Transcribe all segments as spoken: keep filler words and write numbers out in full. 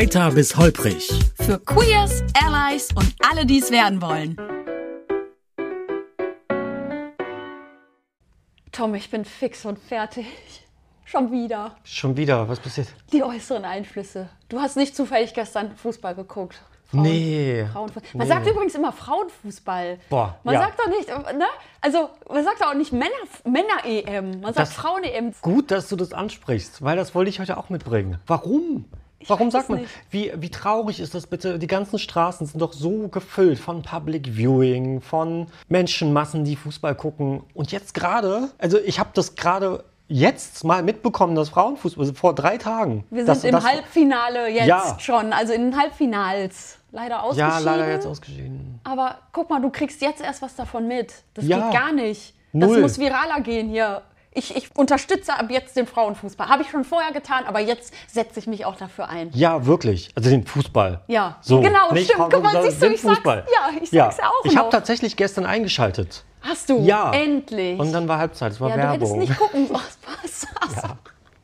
Heiter bis holprig. Für Queers, Allies und alle, die es werden wollen. Tom, ich bin fix und fertig. Schon wieder. Schon wieder? Was passiert? Die äußeren Einflüsse. Du hast nicht zufällig gestern Fußball geguckt. Frauen, nee. Frauenfußball. Man nee. sagt übrigens immer Frauenfußball. Boah, Man ja. sagt doch nicht, ne? Also man sagt auch nicht Männer, Männer-E M. Man sagt Das- Frauen-E M. Gut, dass du das ansprichst, weil das wollte ich heute auch mitbringen. Warum? Warum weiß sagt es man, nicht. wie, wie traurig ist das bitte? Die ganzen Straßen sind doch so gefüllt von Public Viewing, von Menschenmassen, die Fußball gucken. Und jetzt gerade, also ich habe das gerade jetzt mal mitbekommen, dass Frauenfußball, also vor drei Tagen. Wir sind dass, im dass, Halbfinale jetzt Ja. schon, also in den Halbfinals. Leider ausgeschieden. Ja, leider jetzt ausgeschieden. Aber guck mal, du kriegst jetzt erst was davon mit. Das Ja. geht gar nicht. Das Null. muss viraler gehen hier. Ich, ich unterstütze ab jetzt den Frauenfußball. Habe ich schon vorher getan, aber jetzt setze ich mich auch dafür ein. Ja, wirklich. Also den Fußball. Ja, So, genau, nicht stimmt. Guck mal, Frauenfußball, siehst du, den ich sag's, Fußball. ja, ich sag's ja auch Ich habe noch. tatsächlich gestern eingeschaltet. Hast du? Ja. Endlich. Und dann war Halbzeit, es war ja, du hättest Werbung. nicht gucken sollen. Was? Ja.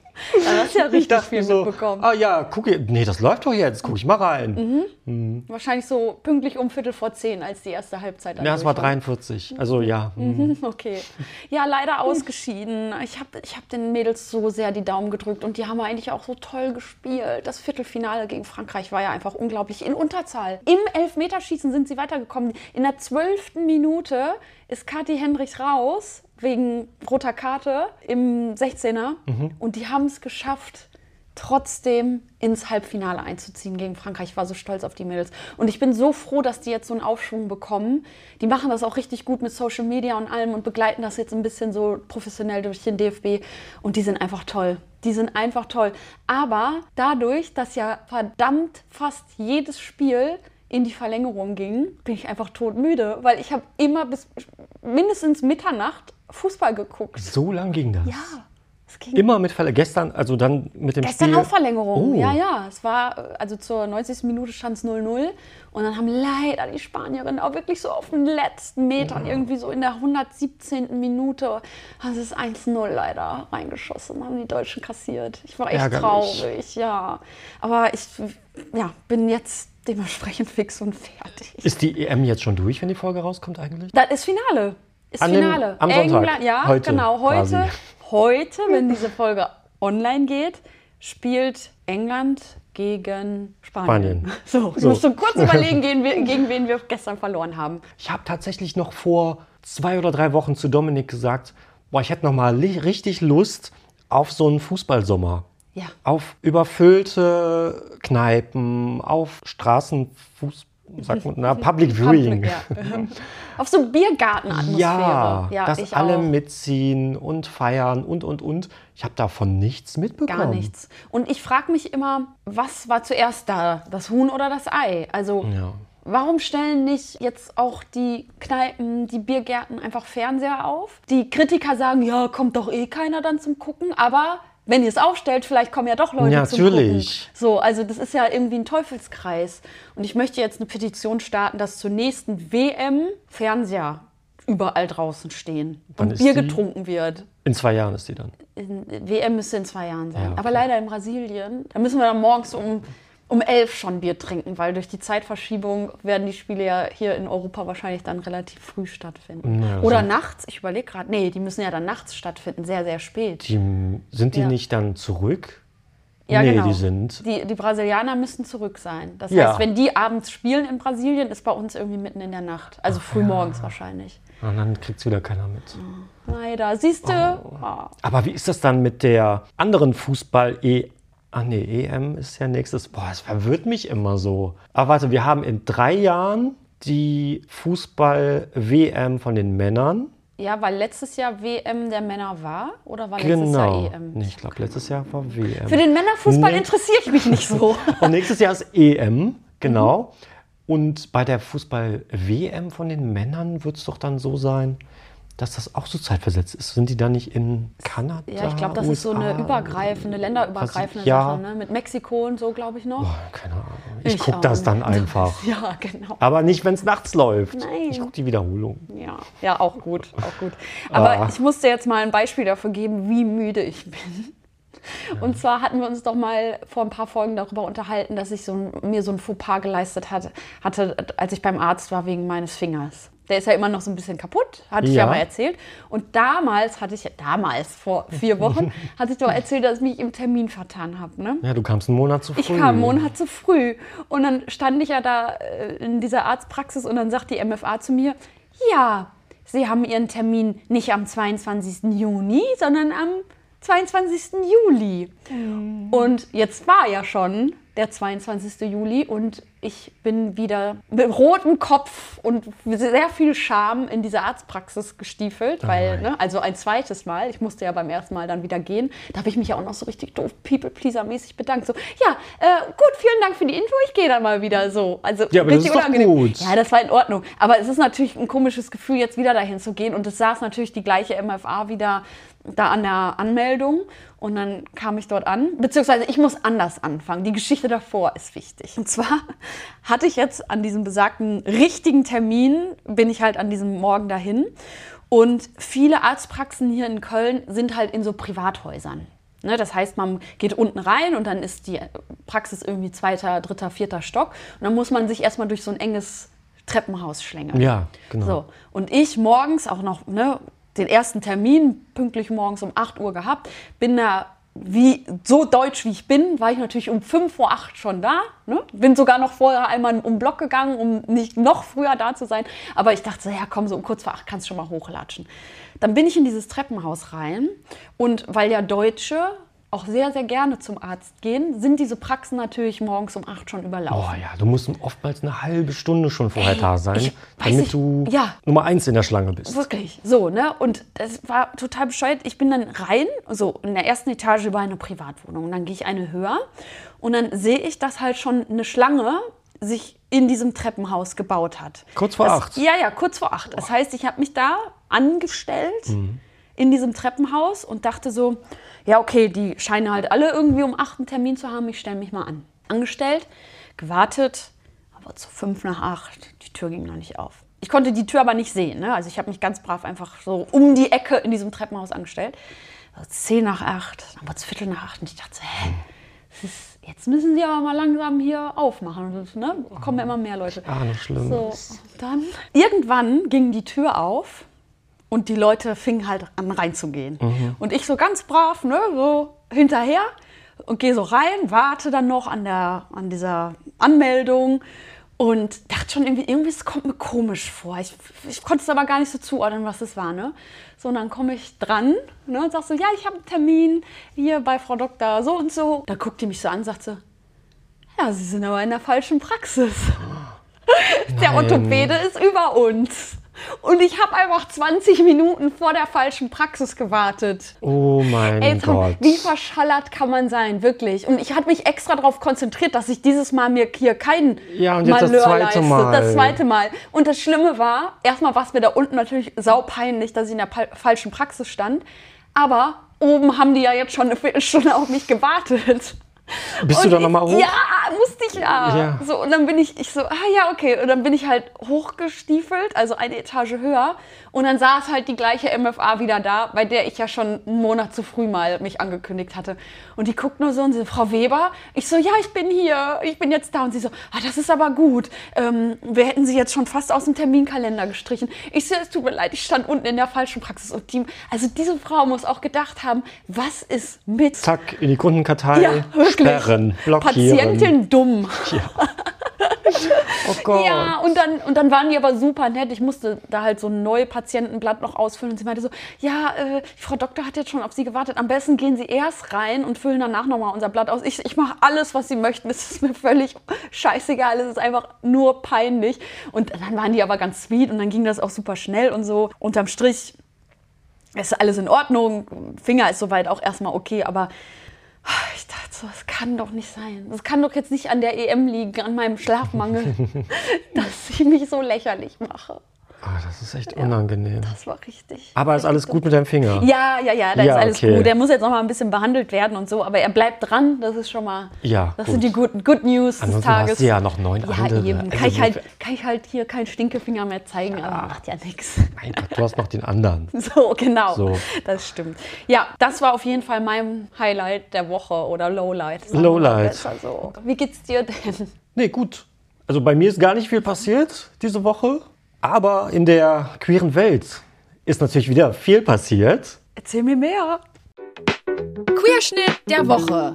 Da hast du ja richtig dachte viel mir so, mitbekommen. ah ja, guck, nee, das läuft doch jetzt, guck ich mal rein. Wahrscheinlich so pünktlich um Viertel vor zehn, als die erste Halbzeit Ja, es war durch dreiundvierzig, also ja. hm. Okay. Ja, leider ausgeschieden. Ich habe ich hab den Mädels so sehr die Daumen gedrückt und die haben eigentlich auch so toll gespielt. Das Viertelfinale gegen Frankreich war ja einfach unglaublich in Unterzahl. Im Elfmeterschießen sind sie weitergekommen. In der zwölften Minute ist Kathi Hendricks raus wegen roter Karte im sechzehner und die haben es geschafft, trotzdem ins Halbfinale einzuziehen gegen Frankreich. Ich war so stolz auf die Mädels. Und ich bin so froh, dass die jetzt so einen Aufschwung bekommen. Die machen das auch richtig gut mit Social Media und allem und begleiten das jetzt ein bisschen so professionell durch den D F B. Und die sind einfach toll. Die sind einfach toll. Aber dadurch, dass ja verdammt fast jedes Spiel in die Verlängerung ging, bin ich einfach todmüde. Weil ich habe immer bis mindestens Mitternacht Fußball geguckt. So lang ging das. Ja, es ging Immer mit Verlängerung. Gestern, also dann mit dem Gestern Spiel. auch Verlängerung, Oh. ja, ja. Es war, also zur neunzigsten Minute stand es null null und dann haben leider die Spanierinnen auch wirklich so auf den letzten Metern, irgendwie so in der hundertsiebzehnten Minute, haben sie es eins null leider reingeschossen, haben die Deutschen kassiert. Ich war echt Ärgerlich. traurig, ja. Aber ich ja, bin jetzt dementsprechend fix und fertig. Ist die E M jetzt schon durch, wenn die Folge rauskommt eigentlich? Das ist Finale. Ist An dem- Finale. am Sonntag. England, ja, Heute genau. Heute, quasi. heute, wenn diese Folge online geht, spielt England gegen Spanien. Spanien. So, ich So. musste kurz überlegen, gegen, wen- gegen wen wir gestern verloren haben. Ich habe tatsächlich noch vor zwei oder drei Wochen zu Dominik gesagt, boah, ich hätte noch mal li- richtig Lust auf so einen Fußballsommer. Ja. Auf überfüllte Kneipen, auf Straßenfuß, sagt man, na, Public Viewing. Ja. Auf so Biergartenatmosphäre. Ja, ja dass ich alle auch. mitziehen und feiern und, und, und. Ich habe davon nichts mitbekommen. Gar nichts. Und ich frage mich immer, was war zuerst da? Das Huhn oder das Ei? Also, Ja. warum stellen nicht jetzt auch die Kneipen, die Biergärten einfach Fernseher auf? Die Kritiker sagen, ja, kommt doch eh keiner dann zum Gucken, aber wenn ihr es aufstellt, vielleicht kommen ja doch Leute Ja, zum natürlich. Gucken. So, also das ist ja irgendwie ein Teufelskreis. Und ich möchte jetzt eine Petition starten, dass zur nächsten W M Fernseher überall draußen stehen Wann und ist Bier die? getrunken wird. In zwei Jahren ist die dann. In, W M müsste in zwei Jahren sein. Ja, okay. Aber leider in Brasilien. Da müssen wir dann morgens um, um elf schon Bier trinken, weil durch die Zeitverschiebung werden die Spiele ja hier in Europa wahrscheinlich dann relativ früh stattfinden. Ja, Oder so. nachts. Ich überlege gerade. Nee, die müssen ja dann nachts stattfinden. Sehr, sehr spät. Die, sind die Ja. nicht dann zurück? Ja, nee, genau. die sind. Die, die Brasilianer müssen zurück sein. Das Ja. heißt, wenn die abends spielen in Brasilien, ist bei uns irgendwie mitten in der Nacht. Also frühmorgens wahrscheinlich. Und dann kriegt es wieder keiner mit. Leider. Siehst du? Oh. Ah. Aber wie ist das dann mit der anderen Fußball-E? Ah nee, E M ist ja nächstes. Boah, es verwirrt mich immer so. Aber warte, wir haben in drei Jahren die Fußball-W M von den Männern. Ja, weil letztes Jahr W M der Männer war oder war letztes Jahr Genau. E M? Nee, ich glaube, letztes Jahr war W M. Für den Männerfußball Nee. interessiere ich mich nicht so. Und nächstes Jahr ist E M, genau. Und bei der Fußball-W M von den Männern wird es doch dann so sein, dass das auch so zeitversetzt ist. Sind die da nicht in Kanada? Ja, ich glaube, das ist so eine U S A? übergreifende, länderübergreifende Was- ja. Sache. Ne? Mit Mexiko und so, glaube ich noch. Boah, keine Ahnung. Ich, Ich gucke auch das dann nicht. einfach. Ja, genau. Aber nicht, wenn es nachts läuft. Nein. Ich gucke die Wiederholung. Ja, ja, auch gut, auch gut. Aber Ah. ich musste jetzt mal ein Beispiel dafür geben, wie müde ich bin. Und zwar hatten wir uns doch mal vor ein paar Folgen darüber unterhalten, dass ich so, mir so ein Fauxpas geleistet hat, hatte, als ich beim Arzt war wegen meines Fingers. Der ist ja immer noch so ein bisschen kaputt, hatte ich ja, ja mal erzählt. Und damals hatte ich, damals, vor vier Wochen, hatte ich doch erzählt, dass ich mich im Termin vertan habe. Ne? Ja, du kamst einen Monat zu früh. Ich kam einen Monat zu früh. Und dann stand ich ja da in dieser Arztpraxis und dann sagt die M F A zu mir, ja, Sie haben Ihren Termin nicht am zweiundzwanzigsten Juni, sondern am zweiundzwanzigsten Juli. Mhm. Und jetzt war ja schon der zweiundzwanzigsten Juli und ich bin wieder mit rotem Kopf und sehr viel Scham in diese Arztpraxis gestiefelt, oh weil, ne, also ein zweites Mal, ich musste ja beim ersten Mal dann wieder gehen, da habe ich mich ja auch noch so richtig doof People-Pleaser-mäßig bedankt, so, ja, äh, gut, vielen Dank für die Info, ich gehe dann mal wieder so. Also ja, aber richtig das ist unangenehm. Doch gut. Ja, das war in Ordnung, aber es ist natürlich ein komisches Gefühl, jetzt wieder dahin zu gehen und es saß natürlich die gleiche M F A wieder da an der Anmeldung und dann kam ich dort an, beziehungsweise ich muss anders anfangen. Die Geschichte davor ist wichtig. Und zwar hatte ich jetzt an diesem besagten richtigen Termin, bin ich halt an diesem Morgen dahin und viele Arztpraxen hier in Köln sind halt in so Privathäusern. Ne, das heißt, man geht unten rein und dann ist die Praxis irgendwie zweiter, dritter, vierter Stock und dann muss man sich erstmal durch so ein enges Treppenhaus schlängeln. Ja, genau. So. Und ich morgens auch noch, ne, den ersten Termin pünktlich morgens um acht Uhr gehabt, bin da wie, so deutsch wie ich bin, war ich natürlich um fünf vor acht schon da. Ne? Bin sogar noch vorher einmal um den Block gegangen, um nicht noch früher da zu sein. Aber ich dachte so, ja komm, so um kurz vor acht kannst du schon mal hochlatschen. Dann bin ich in dieses Treppenhaus rein und weil ja Deutsche auch sehr, sehr gerne zum Arzt gehen, sind diese Praxen natürlich morgens um acht schon überlaufen. Oh ja, du musst oftmals eine halbe Stunde schon vorher Ey, da sein, ich, damit ich, du ja. Nummer eins in der Schlange bist. Wirklich, so, ne? Und das war total bescheuert. Ich bin dann rein, so in der ersten Etage war eine Privatwohnung. Und dann gehe ich eine höher und dann sehe ich, dass halt schon eine Schlange sich in diesem Treppenhaus gebaut hat. Kurz vor das, acht? Ja, ja, kurz vor acht. Das heißt, ich habe mich da angestellt mhm. in diesem Treppenhaus und dachte so, ja, okay, die scheinen halt alle irgendwie um acht einen Termin zu haben. Ich stelle mich mal an. Angestellt, gewartet, aber zu fünf nach acht, die Tür ging noch nicht auf. Ich konnte die Tür aber nicht sehen. Ne? Also ich habe mich ganz brav einfach so um die Ecke in diesem Treppenhaus angestellt. Also zehn nach acht, dann war es viertel nach acht und ich dachte so, hä, das ist, jetzt müssen sie aber mal langsam hier aufmachen. Und, ne? Da kommen ja immer mehr Leute. Ah, noch schlimm. So, dann irgendwann ging die Tür auf. Und die Leute fingen halt an reinzugehen. Mhm. Und ich so ganz brav, ne, so hinterher und gehe so rein, warte dann noch an, der, an dieser Anmeldung und dachte schon, irgendwie, irgendwie es kommt mir komisch vor. Ich, ich konnte es aber gar nicht so zuordnen, was es war. Ne? So, und dann komme ich dran, ne, und sag so, ja, ich habe einen Termin hier bei Frau Doktor so und so. Da guckt die mich so an und sagt so, ja, Sie sind aber in der falschen Praxis. Der Orthopäde ist über uns. Und ich habe einfach zwanzig Minuten vor der falschen Praxis gewartet. Oh mein Ey, Tom, Gott. Wie verschallert kann man sein, wirklich. Und ich hatte mich extra darauf konzentriert, dass ich dieses Mal mir hier keinen ja, und jetzt Malheur das zweite leiste. Mal. Das zweite Mal. Und das Schlimme war, erstmal war es mir da unten natürlich saupeinlich, dass ich in der pa- falschen Praxis stand. Aber oben haben die ja jetzt schon eine Viertelstunde auf mich gewartet. Bist und du da nochmal hoch? Ja, musste ich ja. ja. So, und dann bin ich, ich so, ah ja, okay. Und dann bin ich halt hochgestiefelt, also eine Etage höher. Und dann saß halt die gleiche M F A wieder da, bei der ich ja schon einen Monat zu früh mal mich angekündigt hatte. Und die guckt nur so und sie so, Frau Weber? Ich so, ja, ich bin hier, ich bin jetzt da. Und sie so, ah, das ist aber gut. Ähm, wir hätten sie jetzt schon fast aus dem Terminkalender gestrichen. Ich so, es tut mir leid, ich stand unten in der falschen Praxis. Und die, also diese Frau muss auch gedacht haben, was ist mit... Zack, in die Kundenkartei. Ja, sperren, blockieren. Patientin dumm. Ja. Oh Gott. Ja, und dann, und dann waren die aber super nett. Ich musste da halt so ein neues Patientenblatt noch ausfüllen. Und sie meinte so, ja, äh, Frau Doktor hat jetzt schon auf Sie gewartet. Am besten gehen Sie erst rein und füllen danach nochmal unser Blatt aus. Ich, ich mache alles, was Sie möchten. Es ist mir völlig scheißegal. Es ist einfach nur peinlich. Und dann waren die aber ganz sweet und dann ging das auch super schnell und so. Unterm Strich ist alles in Ordnung. Finger ist soweit auch erstmal okay, aber... Ich dachte so, das kann doch nicht sein. Das kann doch jetzt nicht an der E M liegen, an meinem Schlafmangel, dass ich mich so lächerlich mache. Ah, das ist echt unangenehm. Das war richtig. Aber ist alles gut mit deinem Finger? Ja, ja, ja, da Ja, ist alles okay. gut. Der muss jetzt noch mal ein bisschen behandelt werden und so, aber er bleibt dran. Das ist schon mal, Ja, das gut. sind die guten Good News Ansonsten des Tages. hast du ja noch neun Ja, andere. eben. Also Kann, ich wir- halt, kann ich halt hier keinen Stinkefinger mehr zeigen, aber macht ja nichts. Mein Gott, du hast noch den anderen. So, genau. So. Das stimmt. Ja, das war auf jeden Fall mein Highlight der Woche oder Lowlight. Sagen wir mal Lowlight. besser so. Wie geht's dir denn? Nee, gut. Also bei mir ist gar nicht viel passiert diese Woche. Aber in der queeren Welt ist natürlich wieder viel passiert. Erzähl mir mehr. Queerschnitt der Woche.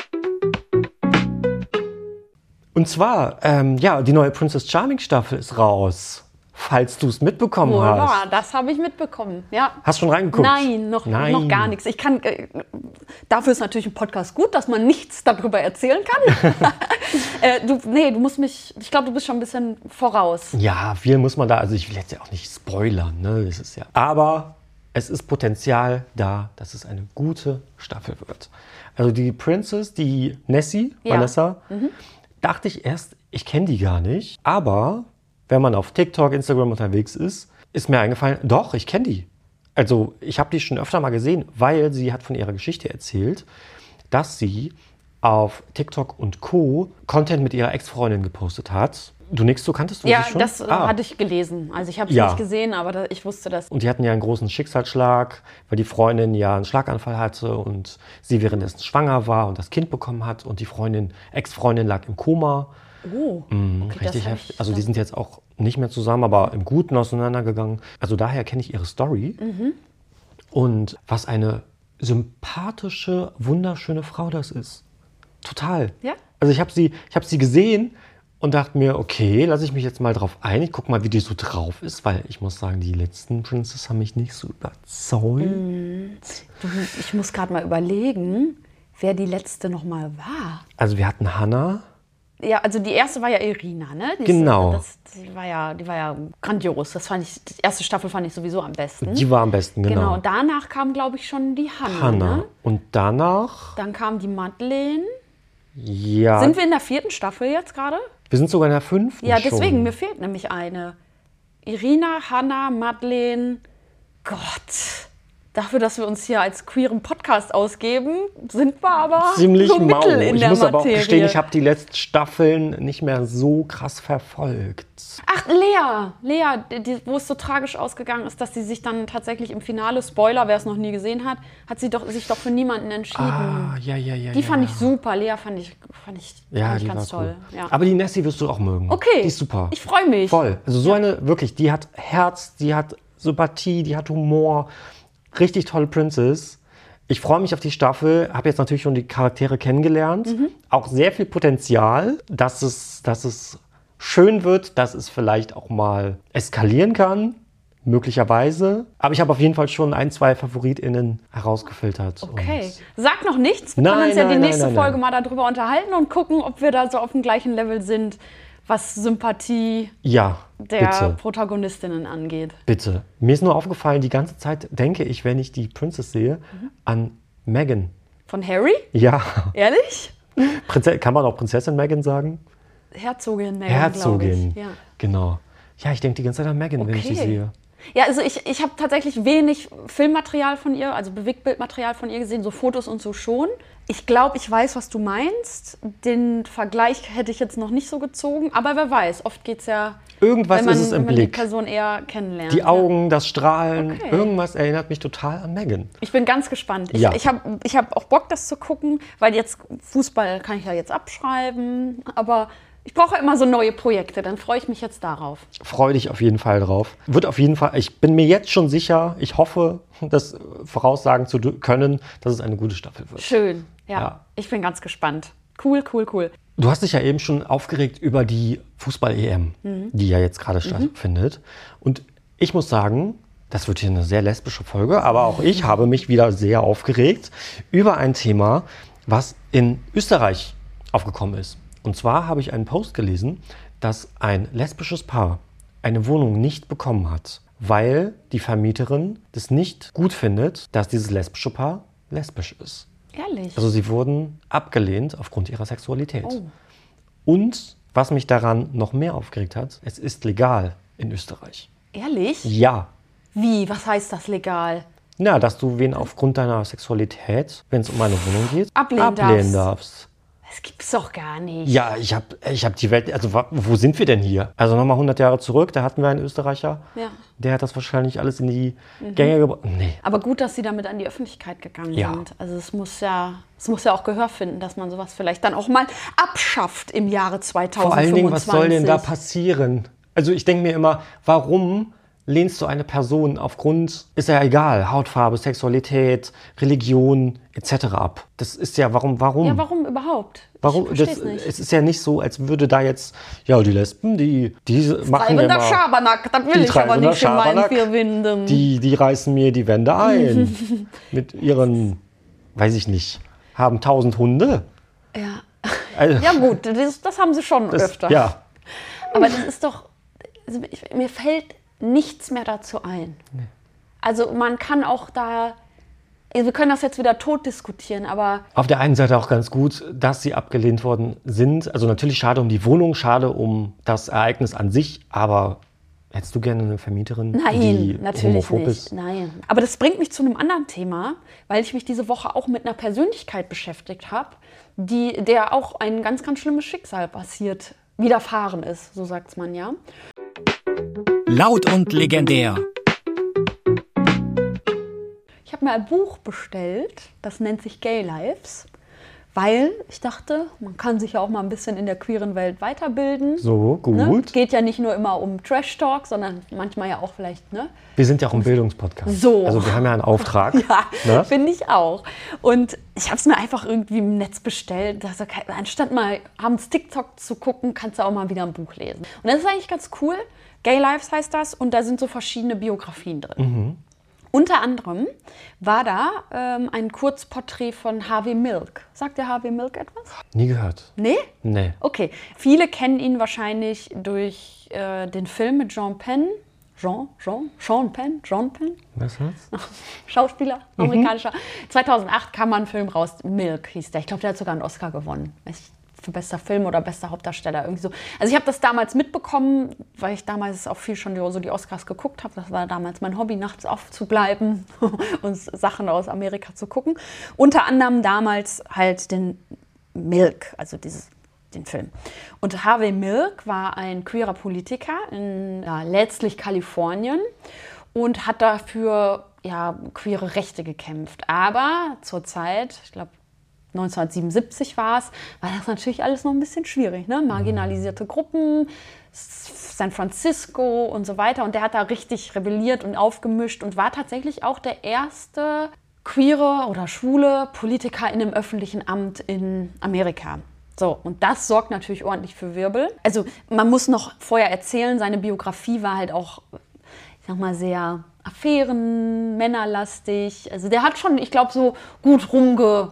Und zwar, ähm, ja, die neue Princess Charming Staffel ist raus. Falls du es mitbekommen Wohl hast. wahr, das habe ich mitbekommen. Ja. Hast schon reingeguckt? Nein, noch, Nein. noch gar nichts. Ich kann, äh, dafür ist natürlich ein Podcast gut, dass man nichts darüber erzählen kann. äh, du, nee, du musst mich, ich glaube, du bist schon ein bisschen voraus. Ja, viel muss man da, also ich will jetzt ja auch nicht spoilern, ne? Das ist ja, aber es ist Potenzial da, dass es eine gute Staffel wird. Also die Princess, die Nessie, Ja. Vanessa, dachte ich erst, ich kenne die gar nicht, aber wenn man auf TikTok, Instagram unterwegs ist, ist mir eingefallen, doch, ich kenne die. Also ich habe die schon öfter mal gesehen, weil sie hat von ihrer Geschichte erzählt, dass sie auf TikTok und Co. Content mit ihrer Ex-Freundin gepostet hat. Du nix, du kanntest du Ja, sie schon? das äh, Ah. hatte ich gelesen. Also ich habe es Ja. nicht gesehen, aber da, ich wusste das. Und die hatten ja einen großen Schicksalsschlag, weil die Freundin ja einen Schlaganfall hatte und sie währenddessen schwanger war und das Kind bekommen hat und die Freundin, Ex-Freundin lag im Koma. Oh, Mhm, okay, das richtig hab heftig. ich Also die dann- sind jetzt auch nicht mehr zusammen, aber im Guten auseinandergegangen. Also daher kenne ich ihre Story. Mhm. Und was eine sympathische, wunderschöne Frau das ist. Total. Ja? Also ich habe sie, ich hab sie gesehen und dachte mir, okay, lasse ich mich jetzt mal drauf ein. Ich gucke mal, wie die so drauf ist, weil ich muss sagen, die letzten Princess haben mich nicht so überzeugt. Du, ich muss gerade mal überlegen, wer die letzte noch mal war. Also wir hatten Hannah. Ja, also die erste war ja Irina, ne? Die Genau. Ist, das, die, war ja, die war ja grandios. Das fand ich, die erste Staffel fand ich sowieso am besten. Die war am besten, genau. Genau, und danach kam, glaube ich, schon die Hannah. Hannah. Ne? Und danach, Dann kam die Madeleine. ja, Sind wir in der vierten Staffel jetzt gerade? wir sind sogar in der fünften Ja, schon. deswegen, mir fehlt nämlich eine. Irina, Hannah, Madeleine. Gott. Dafür, dass wir uns hier als queeren Podcast ausgeben, sind wir aber Ziemlich so mau. mittel in Ich der muss aber auch Materie. gestehen, ich habe die letzten Staffeln nicht mehr so krass verfolgt. Ach, Lea. Lea, die, die, wo es so tragisch ausgegangen ist, dass sie sich dann tatsächlich im Finale, Spoiler, wer es noch nie gesehen hat, hat sie doch, sich doch für niemanden entschieden. Ah, ja, ja, ja. Die ja, fand ja. ich super. Lea fand ich, fand ich, Ja, fand ich die ganz war toll. cool. Ja. Aber die Nessie wirst du auch mögen. Okay. Die ist super. Ich freue mich. Voll. Also so eine, wirklich, die hat Herz, die hat Sympathie, die hat Humor. Richtig tolle Princess. Ich freue mich auf die Staffel, habe jetzt natürlich schon die Charaktere kennengelernt. Mhm. Auch sehr viel Potenzial, dass es, dass es schön wird, dass es vielleicht auch mal eskalieren kann, möglicherweise. Aber ich habe auf jeden Fall schon ein, zwei FavoritInnen herausgefiltert. Okay. Und Sag noch nichts. Wir Nein, können uns ja nein, die nein, nächste nein, Folge nein. mal darüber unterhalten und gucken, ob wir da so auf dem gleichen Level sind, was Sympathie ja, der bitte. Protagonistinnen angeht. Bitte. Mir ist nur aufgefallen, die ganze Zeit denke ich, wenn ich die Princess sehe, Mhm. an Meghan. Von Harry? Ja. Ehrlich? Prinze- kann man auch Prinzessin Meghan sagen? Herzogin Meghan, Herzogin. glaube ich. Ja. Genau. Ja, ich denke die ganze Zeit an Meghan, wenn ich die Okay. sehe. Ja, also ich, ich habe tatsächlich wenig Filmmaterial von ihr, also Bewegtbildmaterial von ihr gesehen, so Fotos und so schon. Ich glaube, ich weiß, was du meinst. Den Vergleich hätte ich jetzt noch nicht so gezogen, aber wer weiß, oft geht es ja, Irgendwas wenn man, ist es im wenn man die Blick. Person eher kennenlernt. Die ja. Augen, das Strahlen, Okay. irgendwas erinnert mich total an Meghan. Ich bin ganz gespannt. Ich, Ja. ich habe ich hab auch Bock, das zu gucken, weil jetzt Fußball kann ich ja jetzt abschreiben, aber ich brauche immer so neue Projekte, dann freue ich mich jetzt darauf. Freue dich auf jeden Fall drauf. Wird auf jeden Fall, ich bin mir jetzt schon sicher, ich hoffe, das voraussagen zu können, dass es eine gute Staffel wird. Schön, ja. Ja. Ich bin ganz gespannt. Cool, cool, cool. Du hast dich ja eben schon aufgeregt über die Fußball-E M, die ja jetzt gerade stattfindet. Und ich muss sagen, das wird hier eine sehr lesbische Folge, aber auch ich habe mich wieder sehr aufgeregt über ein Thema, was in Österreich aufgekommen ist. Und zwar habe ich einen Post gelesen, dass ein lesbisches Paar eine Wohnung nicht bekommen hat, weil die Vermieterin das nicht gut findet, dass dieses lesbische Paar lesbisch ist. Ehrlich. Also sie wurden abgelehnt aufgrund ihrer Sexualität. Oh. Und was mich daran noch mehr aufgeregt hat, es ist legal in Österreich. Ehrlich? Ja. Wie? Was heißt das legal? Na, dass du wen aufgrund deiner Sexualität, wenn es um eine Wohnung geht, Ablehnen ablehnen darfst. darfst. Das gibt's doch gar nicht. Ja, ich habe ich hab die Welt, also wa- wo sind wir denn hier? Also nochmal hundert Jahre zurück, da hatten wir einen Österreicher, Ja. der hat das wahrscheinlich alles in die Gänge gebracht. Nee. Aber gut, dass sie damit an die Öffentlichkeit gegangen Ja. sind. Also es muss ja, es muss ja auch Gehör finden, dass man sowas vielleicht dann auch mal abschafft im Jahre zweitausendfünfundzwanzig. Vor allen Dingen, was soll denn da passieren? Also ich denke mir immer, warum lehnst du eine Person aufgrund, ist ja egal, Hautfarbe, Sexualität, Religion et cetera ab? Das ist ja, warum, warum? Ja, warum überhaupt? Warum? Ich Das, versteh's nicht. es ist ja nicht so, als würde da jetzt, ja, die Lesben, die, die machen Treibender immer, Schabernack, das will die ich aber treibender nicht in meinen Schabernack, vier Wänden. die, die reißen mir die Wände ein. Mit ihren, weiß ich nicht, haben tausend Hunde. Ja. Also, Ja gut, das, das haben sie schon das, öfter. Ja, Aber das ist doch, also ich, mir fällt nichts mehr dazu ein. Also man kann auch da, wir können das jetzt wieder tot diskutieren, aber auf der einen Seite auch ganz gut, dass sie abgelehnt worden sind. Also natürlich schade um die Wohnung, schade um das Ereignis an sich, aber hättest du gerne eine Vermieterin, nein, die natürlich homophob nicht. ist? Nein. Aber das bringt mich zu einem anderen Thema, weil ich mich diese Woche auch mit einer Persönlichkeit beschäftigt habe, die, der auch ein ganz, ganz schlimmes Schicksal passiert, widerfahren ist, so sagt man ja. Laut und legendär. Ich habe mir ein Buch bestellt, das nennt sich Gay Lives, weil ich dachte, man kann sich ja auch mal ein bisschen in der queeren Welt weiterbilden. So, gut. Ne? Geht ja nicht nur immer um Trash-Talk, sondern manchmal ja auch vielleicht, ne? Wir sind ja auch ein Bildungspodcast. So. Also wir haben ja einen Auftrag. Ja, ne? finde ich auch. Und ich habe es mir einfach irgendwie im Netz bestellt. Also, anstatt mal abends TikTok zu gucken, kannst du auch mal wieder ein Buch lesen. Und das ist eigentlich ganz cool. Gay Lives heißt das und da sind so verschiedene Biografien drin. Mhm. Unter anderem war da ähm, ein Kurzporträt von Harvey Milk. Sagt der Harvey Milk etwas? Nie gehört. Nee? Nee. Okay. Viele kennen ihn wahrscheinlich durch äh, den Film mit Sean Penn. Jean, Jean, Sean Penn, John Penn, Was heißt? Schauspieler, amerikanischer. zweitausendacht kam mal ein Film raus, Milk hieß der. Ich glaube, der hat sogar einen Oscar gewonnen. Ich, für bester Film oder bester Hauptdarsteller, irgendwie so. Also ich habe das damals mitbekommen, weil ich damals auch viel schon die, so die Oscars geguckt habe. Das war damals mein Hobby, nachts aufzubleiben und Sachen aus Amerika zu gucken. Unter anderem damals halt den Milk, also dieses den Film. Und Harvey Milk war ein queerer Politiker in ja, letztlich Kalifornien und hat dafür ja, queere Rechte gekämpft. Aber zur Zeit, ich glaube neunzehnhundertsiebenundsiebzig war es, war das natürlich alles noch ein bisschen schwierig. Ne? Marginalisierte Gruppen, San Francisco und so weiter. Und der hat da richtig rebelliert und aufgemischt und war tatsächlich auch der erste queere oder schwule Politiker in einem öffentlichen Amt in Amerika. So, und das sorgt natürlich ordentlich für Wirbel. Also man muss noch vorher erzählen, seine Biografie war halt auch, ich sag mal, sehr Affären, männerlastig. Also der hat schon, ich glaube, so gut rumge,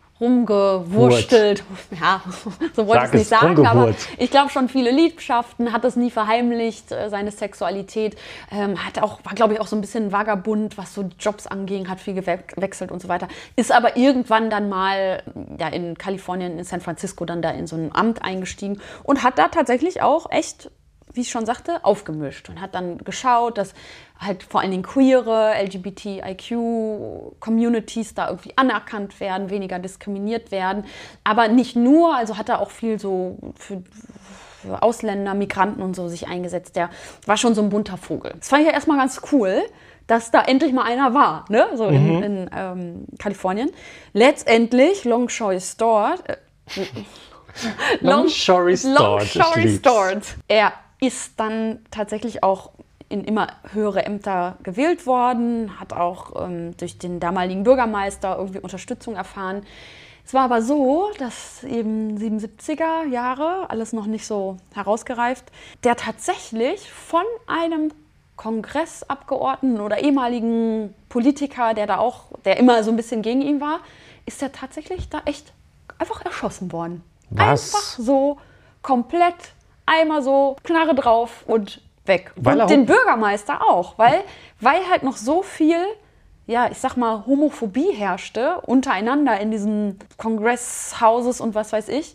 rumgewurstelt. Ja, so wollte ich es nicht sagen, aber ich glaube schon viele Liebschaften, hat das nie verheimlicht, seine Sexualität. Ähm, hat auch, war, glaube ich, auch so ein bisschen vagabund, was so Jobs anging, hat viel gewechselt und so weiter. Ist aber irgendwann dann mal ja, in Kalifornien, in San Francisco, dann da in so ein Amt eingestiegen und hat da tatsächlich auch echt, wie ich schon sagte, aufgemischt und hat dann geschaut, dass halt vor allen Dingen queere L G B T I Q-Communities da irgendwie anerkannt werden, weniger diskriminiert werden. Aber nicht nur, also hat er auch viel so für, für Ausländer, Migranten und so sich eingesetzt. Der war schon so ein bunter Vogel. Das fand ich ja erstmal ganz cool, dass da endlich mal einer war, ne? So in, mhm. in ähm, Kalifornien. Letztendlich, long story short, äh, long, long story long story short, er ist dann tatsächlich auch in immer höhere Ämter gewählt worden, hat auch ähm, durch den damaligen Bürgermeister irgendwie Unterstützung erfahren. Es war aber so, dass eben siebenundsiebziger Jahre, alles noch nicht so herausgereift, der tatsächlich von einem Kongressabgeordneten oder ehemaligen Politiker, der da auch, der immer so ein bisschen gegen ihn war, ist der tatsächlich da echt einfach erschossen worden. Was? Einfach so komplett, einmal so Knarre drauf und weg. Weil und den Bürgermeister auch, weil, weil halt noch so viel, ja, ich sag mal, Homophobie herrschte untereinander in diesen Kongresshouses und was weiß ich,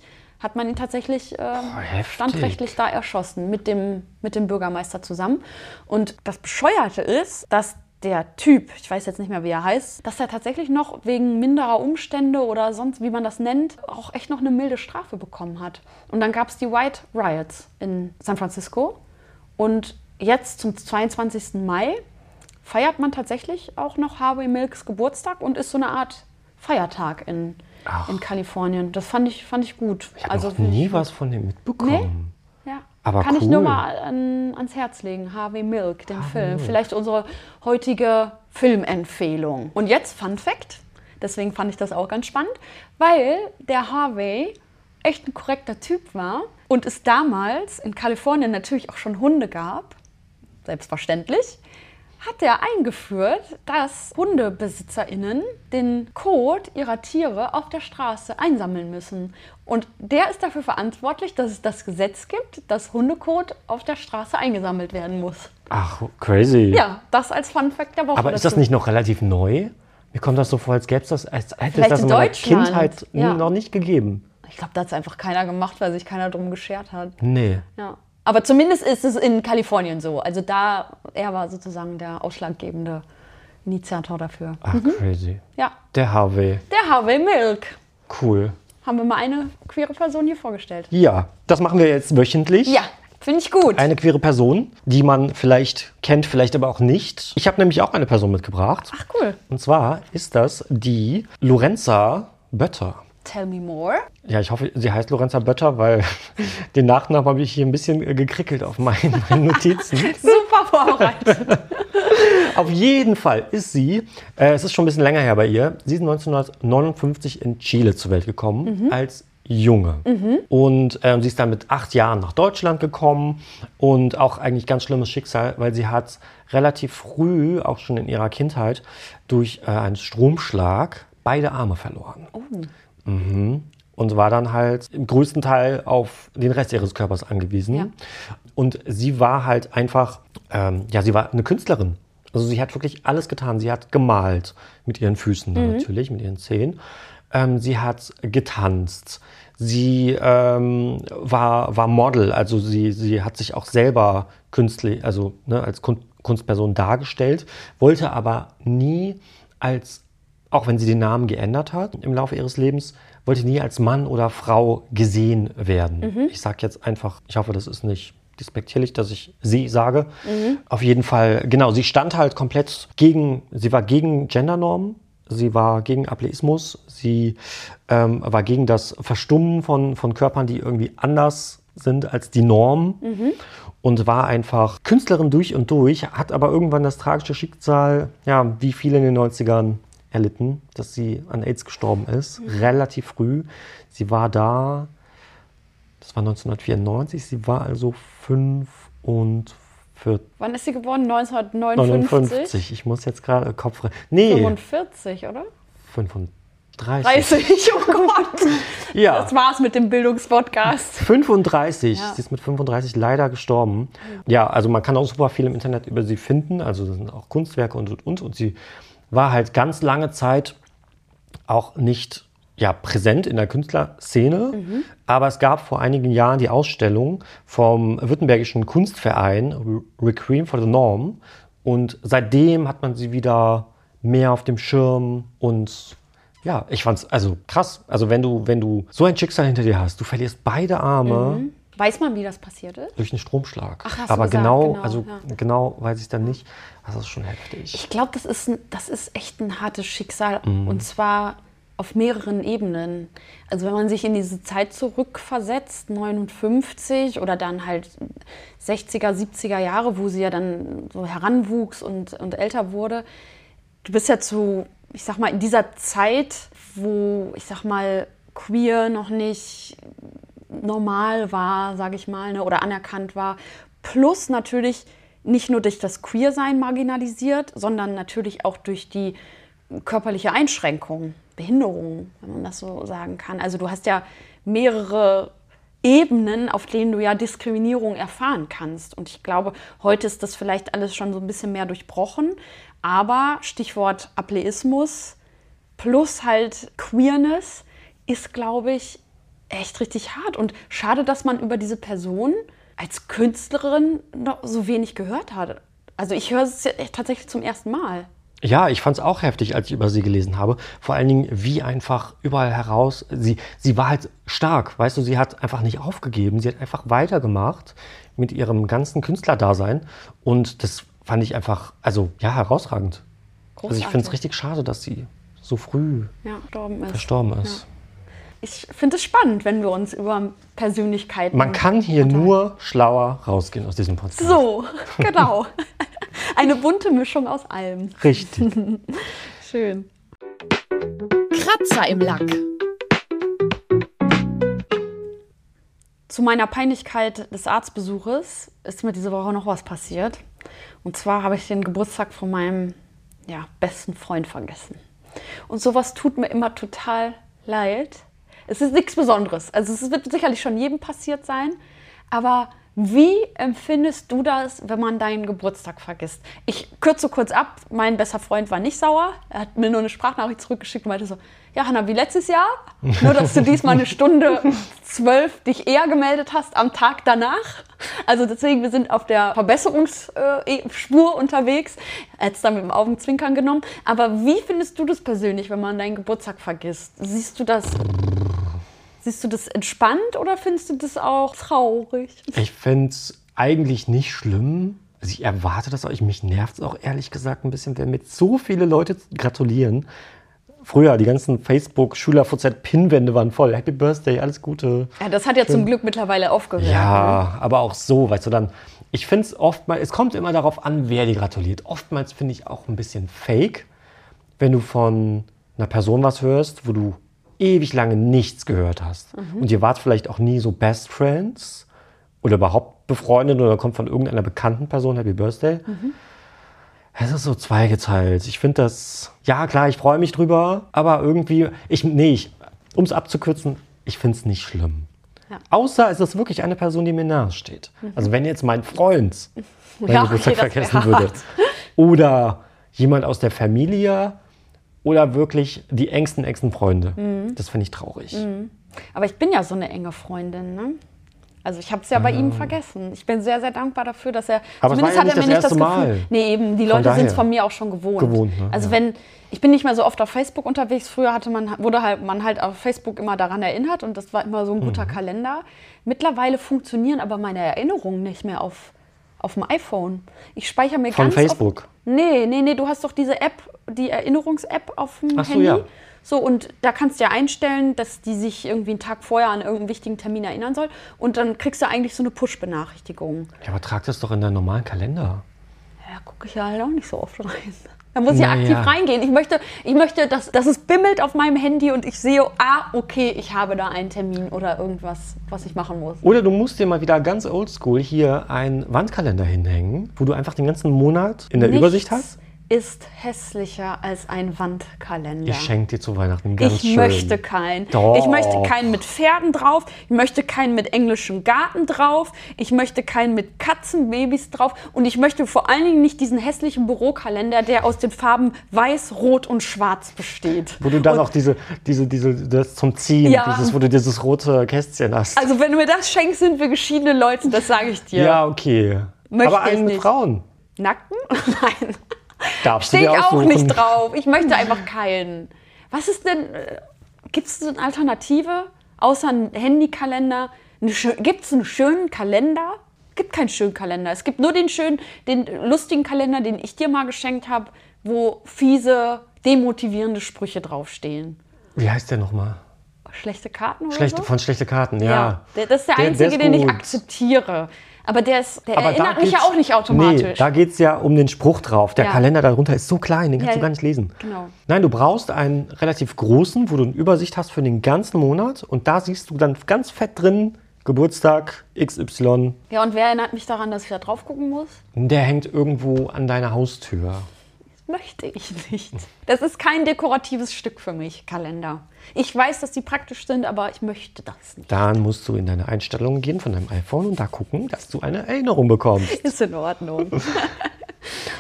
hat man ihn tatsächlich äh, heftig. standrechtlich da erschossen mit dem, mit dem Bürgermeister zusammen. Und das Bescheuerte ist, dass der Typ, ich weiß jetzt nicht mehr, wie er heißt, dass er tatsächlich noch wegen minderer Umstände oder sonst, wie man das nennt, auch echt noch eine milde Strafe bekommen hat. Und dann gab es die White Riots in San Francisco. Und jetzt zum zweiundzwanzigsten Mai feiert man tatsächlich auch noch Harvey Milks Geburtstag und ist so eine Art Feiertag in, in Kalifornien. Das fand ich, fand ich gut. Ich habe also, noch nie was von dem mitbekommen. Nee? Ja. Aber Kann cool. ich nur mal an, ans Herz legen, Harvey Milk, den Harvey Film. Milk. Vielleicht unsere heutige Filmempfehlung. Und jetzt Fun Fact, deswegen fand ich das auch ganz spannend, weil der Harvey echt ein korrekter Typ war und es damals in Kalifornien natürlich auch schon Hunde gab, selbstverständlich, hat er eingeführt, dass HundebesitzerInnen den Kot ihrer Tiere auf der Straße einsammeln müssen. Und der ist dafür verantwortlich, dass es das Gesetz gibt, dass Hundekot auf der Straße eingesammelt werden muss. Ach, crazy. Ja, das als Fun Fact der Woche. Aber ist das dazu. nicht noch relativ neu? Mir kommt das so vor, als gäbe es das, als hätte es Vielleicht das in in meiner Deutschland. Kindheit Ja. noch nicht gegeben. Ich glaube, da hat es einfach keiner gemacht, weil sich keiner drum geschert hat. Nee. Ja. Aber zumindest ist es in Kalifornien so. Also da, er war sozusagen der ausschlaggebende Initiator dafür. Ach, crazy. Ja, Der Harvey. der Harvey Milk. Cool. Haben wir mal eine queere Person hier vorgestellt. Ja, das machen wir jetzt wöchentlich. Ja, finde ich gut. Eine queere Person, die man vielleicht kennt, vielleicht aber auch nicht. Ich habe nämlich auch eine Person mitgebracht. Ach, cool. Und zwar ist das die Lorenza Bötter. Tell me more. Ja, ich hoffe, sie heißt Lorenza Bötter, weil den Nachnamen habe ich hier ein bisschen äh, gekrickelt auf meinen, meinen Notizen. Super vorbereitet. Auf jeden Fall ist sie, äh, es ist schon ein bisschen länger her bei ihr, sie ist neunzehnhundertneunundfünfzig in Chile zur Welt gekommen, als Junge. Und ähm, sie ist dann mit acht Jahren nach Deutschland gekommen und auch eigentlich ganz schlimmes Schicksal, weil sie hat relativ früh, auch schon in ihrer Kindheit, durch äh, einen Stromschlag beide Arme verloren. Mhm. Und war dann halt im größten Teil auf den Rest ihres Körpers angewiesen. Ja. Und sie war halt einfach, ähm, ja, sie war eine Künstlerin. Also sie hat wirklich alles getan. Sie hat gemalt mit ihren Füßen dann natürlich, mit ihren Zehen. Ähm, sie hat getanzt. Sie ähm, war, war Model, also sie, sie hat sich auch selber künstlich, also ne, als Kun- Kunstperson dargestellt, wollte aber nie als, auch wenn sie den Namen geändert hat im Laufe ihres Lebens, wollte nie als Mann oder Frau gesehen werden. Ich sage jetzt einfach, ich hoffe, das ist nicht despektierlich, dass ich sie sage. Auf jeden Fall, genau, sie stand halt komplett gegen, sie war gegen Gendernormen, sie war gegen Ableismus, sie ähm, war gegen das Verstummen von, von Körpern, die irgendwie anders sind als die Norm und war einfach Künstlerin durch und durch, hat aber irgendwann das tragische Schicksal, ja, wie viele in den neunzigern erlitten, dass sie an AIDS gestorben ist, relativ früh. Sie war da, das war neunzehnhundertvierundneunzig, sie war also fünfundvierzig. Wann ist sie geboren? neunzehnhundertneunundfünfzig? neunundfünfzig, ich muss jetzt gerade Kopf... Nee, fünfundvierzig, oder? fünfunddreißig. dreißig, oh Gott. Ja. Das war's mit dem Bildungspodcast. fünfunddreißig, Ja. sie ist mit fünfunddreißig leider gestorben. Ja, also man kann auch super viel im Internet über sie finden, also das sind auch Kunstwerke und und und. Und sie war halt ganz lange Zeit auch nicht ja, präsent in der Künstlerszene, aber es gab vor einigen Jahren die Ausstellung vom württembergischen Kunstverein Requiem for the Norm und seitdem hat man sie wieder mehr auf dem Schirm und ja, ich fand's also krass. Also wenn du, wenn du so ein Schicksal hinter dir hast, du verlierst beide Arme Weiß man, wie das passiert ist? durch einen Stromschlag. Ach, hast du aber gesagt, genau, genau, also ja. genau weiß ich dann nicht. Das ist schon heftig. Ich glaube, das ist, ein- das ist echt ein hartes Schicksal Mhm. und zwar auf mehreren Ebenen. Also wenn man sich in diese Zeit zurückversetzt, neunundfünfzig oder dann halt sechziger, siebziger Jahre, wo sie ja dann so heranwuchs und, und älter wurde. Du bist ja zu, ich sag mal, in dieser Zeit, wo, ich sag mal, queer noch nicht normal war, sage ich mal, ne, oder anerkannt war. Plus natürlich nicht nur durch das Queersein marginalisiert, sondern natürlich auch durch die körperliche Einschränkung, Behinderung, wenn man das so sagen kann. Also du hast ja mehrere Ebenen, auf denen du ja Diskriminierung erfahren kannst. Und ich glaube, heute ist das vielleicht alles schon so ein bisschen mehr durchbrochen. Aber Stichwort Ableismus plus halt Queerness ist, glaube ich, echt richtig hart. Und schade, dass man über diese Person als Künstlerin noch so wenig gehört hat. Also ich höre es ja tatsächlich zum ersten Mal. Ja, ich fand es auch heftig, als ich über sie gelesen habe. Vor allen Dingen, wie einfach überall heraus, sie, sie war halt stark, weißt du, sie hat einfach nicht aufgegeben, sie hat einfach weitergemacht mit ihrem ganzen Künstlerdasein und das fand ich einfach, also ja, herausragend. Großartig. Also ich finde es richtig schade, dass sie so früh ja, verstorben ist. verstorben ist. Ja. Ich finde es spannend, wenn wir uns über Persönlichkeiten... Man kann hier nur schlauer rausgehen aus diesem Podcast. So, genau. Eine bunte Mischung aus allem. Richtig. Schön. Kratzer im Lack. Zu meiner Peinlichkeit des Arztbesuches ist mir diese Woche noch was passiert. Und zwar habe ich den Geburtstag von meinem ja, besten Freund vergessen. Und sowas tut mir immer total leid. Es ist nichts Besonderes. Also es wird sicherlich schon jedem passiert sein. Aber wie empfindest du das, wenn man deinen Geburtstag vergisst? Ich kürze kurz ab. Mein bester Freund war nicht sauer. Er hat mir nur eine Sprachnachricht zurückgeschickt und meinte so, ja Hannah, wie letztes Jahr. Nur, dass du diesmal eine Stunde zwölf dich eher gemeldet hast am Tag danach. Also deswegen, wir sind auf der Verbesserungsspur unterwegs. Er hat es dann mit dem Augenzwinkern genommen. Aber wie findest du das persönlich, wenn man deinen Geburtstag vergisst? Siehst du das... Siehst du das entspannt oder findest du das auch traurig? Ich finde es eigentlich nicht schlimm. Also ich erwarte das auch. Ich, mich nervt es auch ehrlich gesagt ein bisschen, wenn mit so viele Leute gratulieren. Früher, die ganzen Facebook-Schüler-V Z-Pinwände waren voll. Happy Birthday, alles Gute. Ja, das hat ja zum Glück mittlerweile aufgehört. Ja, ne? aber auch so, weißt du, dann... Ich finde es oftmals... Es kommt immer darauf an, wer dir gratuliert. Oftmals finde ich auch ein bisschen fake, wenn du von einer Person was hörst, wo du ewig lange nichts gehört hast. Mhm. Und ihr wart vielleicht auch nie so Best Friends oder überhaupt befreundet oder kommt von irgendeiner bekannten Person, Happy Birthday. Mhm. Es ist so zweigeteilt. Ich finde das, ja klar, ich freue mich drüber, aber irgendwie, ich, nee, ich, um es abzukürzen, ich finde es nicht schlimm. Ja. Außer es ist wirklich eine Person, die mir nahe steht. Mhm. Also wenn jetzt mein Freund meinen ja, Geburtstag okay, vergessen würde oder jemand aus der Familie, oder wirklich die engsten, engsten Freunde. Mhm. Das finde ich traurig. Mhm. Aber ich bin ja so eine enge Freundin, ne? Also ich habe es ja bei ah. ihm vergessen. Ich bin sehr, sehr dankbar dafür, dass er... Aber zumindest es war ja hat er nicht mir das nicht das erste Gefühl... Mal. Nee, eben, die Leute sind es von mir auch schon gewohnt. gewohnt ne? Also ja. wenn... Ich bin nicht mehr so oft auf Facebook unterwegs. Früher hatte man, wurde halt, man halt auf Facebook immer daran erinnert und das war immer so ein guter mhm. Kalender. Mittlerweile funktionieren aber meine Erinnerungen nicht mehr auf, auf dem iPhone. Ich speichere mir Von ganz Facebook? Oft, nee, nee, nee, du hast doch diese App, die Erinnerungs-App auf dem Ach so, Handy. Ja. So, und da kannst du ja einstellen, dass die sich irgendwie einen Tag vorher an irgendeinen wichtigen Termin erinnern soll. Und dann kriegst du eigentlich so eine Push-Benachrichtigung. Ja, aber trag das doch in deinen normalen Kalender. Ja, gucke ich ja halt auch nicht so oft rein. Da muss ich ja aktiv ja. reingehen. Ich möchte, ich möchte dass, dass es bimmelt auf meinem Handy und ich sehe, ah, okay, ich habe da einen Termin oder irgendwas, was ich machen muss. Oder du musst dir mal wieder ganz oldschool hier einen Wandkalender hinhängen, wo du einfach den ganzen Monat in der Nichts Übersicht hast. Ist hässlicher als ein Wandkalender. Ich schenke dir zu Weihnachten ganz ich schön. Ich möchte keinen. Doch. Ich möchte keinen mit Pferden drauf. Ich möchte keinen mit englischem Garten drauf. Ich möchte keinen mit Katzenbabys drauf. Und ich möchte vor allen Dingen nicht diesen hässlichen Bürokalender, der aus den Farben Weiß, Rot und Schwarz besteht. Wo du dann und auch diese, diese, diese, das zum Ziehen, ja, dieses, wo du dieses rote Kästchen hast. Also wenn du mir das schenkst, sind wir geschiedene Leute, das sage ich dir. Ja, okay. Möchte aber einen mit nicht. Frauen. Nackten? Nein. Darfst du Stehe dir ich auch aussuchen. nicht drauf. Ich möchte einfach keinen. Was ist denn, gibt es eine Alternative, außer ein Handykalender? Gibt es einen schönen Kalender? Gibt keinen schönen Kalender. Es gibt nur den schönen, den lustigen Kalender, den ich dir mal geschenkt habe, wo fiese, demotivierende Sprüche draufstehen. Wie heißt der nochmal? Schlechte Karten oder Schlechte, so? Von schlechte Karten, ja. ja. Das ist der der, einzige, der ist den ich gut. akzeptiere. Aber der, ist, der Aber erinnert da mich ja geht's- auch nicht automatisch. Nee, da geht es ja um den Spruch drauf. Der Ja. Kalender darunter ist so klein, den kannst Ja, du gar nicht lesen. genau. Nein, du brauchst einen relativ großen, wo du eine Übersicht hast für den ganzen Monat. Und da siehst du dann ganz fett drin, Geburtstag X Y. Ja, und wer erinnert mich daran, dass ich da drauf gucken muss? Der hängt irgendwo an deiner Haustür. Möchte ich nicht. Das ist kein dekoratives Stück für mich, Kalender. Ich weiß, dass die praktisch sind, aber ich möchte das nicht. Dann musst du in deine Einstellungen gehen von deinem iPhone und da gucken, dass du eine Erinnerung bekommst. Ist in Ordnung.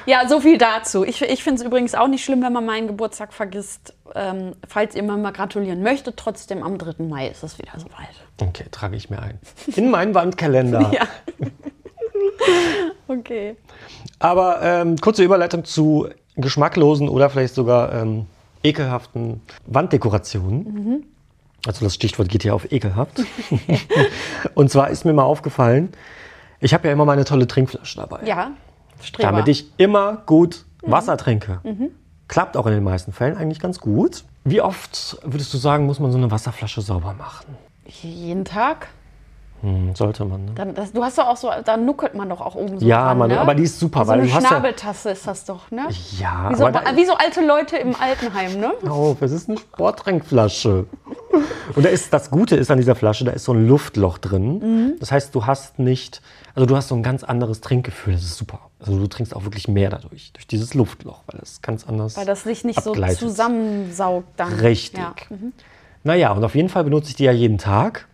Ja, so viel dazu. Ich, ich finde es übrigens auch nicht schlimm, wenn man meinen Geburtstag vergisst. Ähm, falls ihr mir mal gratulieren möchtet, trotzdem am dritten Mai ist es wieder soweit. Okay, trage ich mir ein. In meinen Wandkalender. Ja. Okay. Aber ähm, kurze Überleitung zu geschmacklosen oder vielleicht sogar ähm, ekelhaften Wanddekorationen. Mhm. Also das Stichwort geht hier auf ekelhaft. Und zwar ist mir mal aufgefallen, ich habe ja immer meine tolle Trinkflasche dabei. Ja, Streber. Damit ich immer gut Wasser trinke. Mhm. Klappt auch in den meisten Fällen eigentlich ganz gut. Wie oft, würdest du sagen, muss man so eine Wasserflasche sauber machen? Jeden Tag. Hm, sollte man, ne? Dann, das, du hast doch auch so, da nuckelt man doch auch oben so Ja, dran, man, ne? aber die ist super. So weil eine du hast Schnabeltasse ist das doch, ne? Ja, Wie so, aber da, wie so alte Leute im Altenheim, ne? oh, es ist eine Sporttrinkflasche. Und da ist, das Gute ist an dieser Flasche, da ist so ein Luftloch drin. Mhm. Das heißt, du hast nicht, also du hast so ein ganz anderes Trinkgefühl. Das ist super. Also du trinkst auch wirklich mehr dadurch, durch dieses Luftloch, weil das ganz anders Weil das sich nicht abgleitet. so zusammensaugt dann. Richtig. Ja. Mhm. Naja, und auf jeden Fall benutze ich die ja jeden Tag.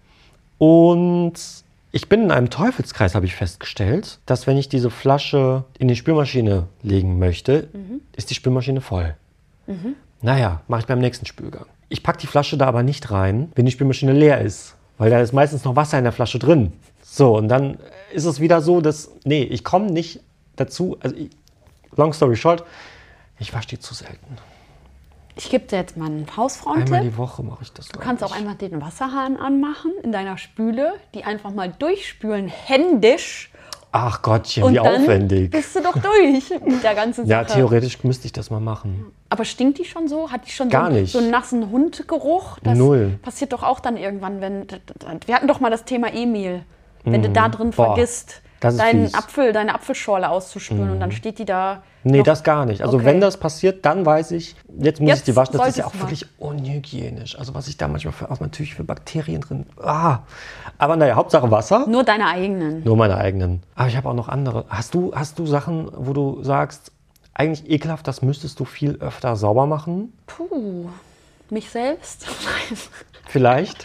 Und ich bin in einem Teufelskreis, habe ich festgestellt, dass wenn ich diese Flasche in die Spülmaschine legen möchte, mhm. ist die Spülmaschine voll. Mhm. Naja, mache ich beim nächsten Spülgang. Ich packe die Flasche da aber nicht rein, wenn die Spülmaschine leer ist, weil da ist meistens noch Wasser in der Flasche drin. So, und dann ist es wieder so, dass, nee, ich komme nicht dazu, also ich, long story short, ich wasche die zu selten. Ich gebe dir jetzt mal einen Einmal Hausfrauentipp. die Woche mache ich das. Du kannst auch einfach den Wasserhahn anmachen in deiner Spüle, die einfach mal durchspülen, händisch. Ach Gottchen, Und wie dann aufwendig. bist du doch durch mit der ganzen Sache. Ja, theoretisch müsste ich das mal machen. Aber stinkt die schon so? Hat die schon Gar so, einen, nicht. so einen nassen Hundgeruch? Das Null. passiert doch auch dann irgendwann, wenn... Wir hatten doch mal das Thema Emil. Wenn du da drin Boah, vergisst, das ist deinen fies. Apfel, deine Apfelschorle auszuspülen und dann steht die da... Nee, noch- das gar nicht. Also Okay. wenn das passiert, dann weiß ich, jetzt muss Jetzt ich die waschen. Das ist ja auch solltest du mal. wirklich unhygienisch. Also was ich da manchmal für, aus natürlich für Bakterien drin... Ah. Aber naja, Hauptsache Wasser. Nur deine eigenen. Nur meine eigenen. Aber ich habe auch noch andere. Hast du, hast du Sachen, wo du sagst, eigentlich ekelhaft, das müsstest du viel öfter sauber machen? Puh, mich selbst? Vielleicht?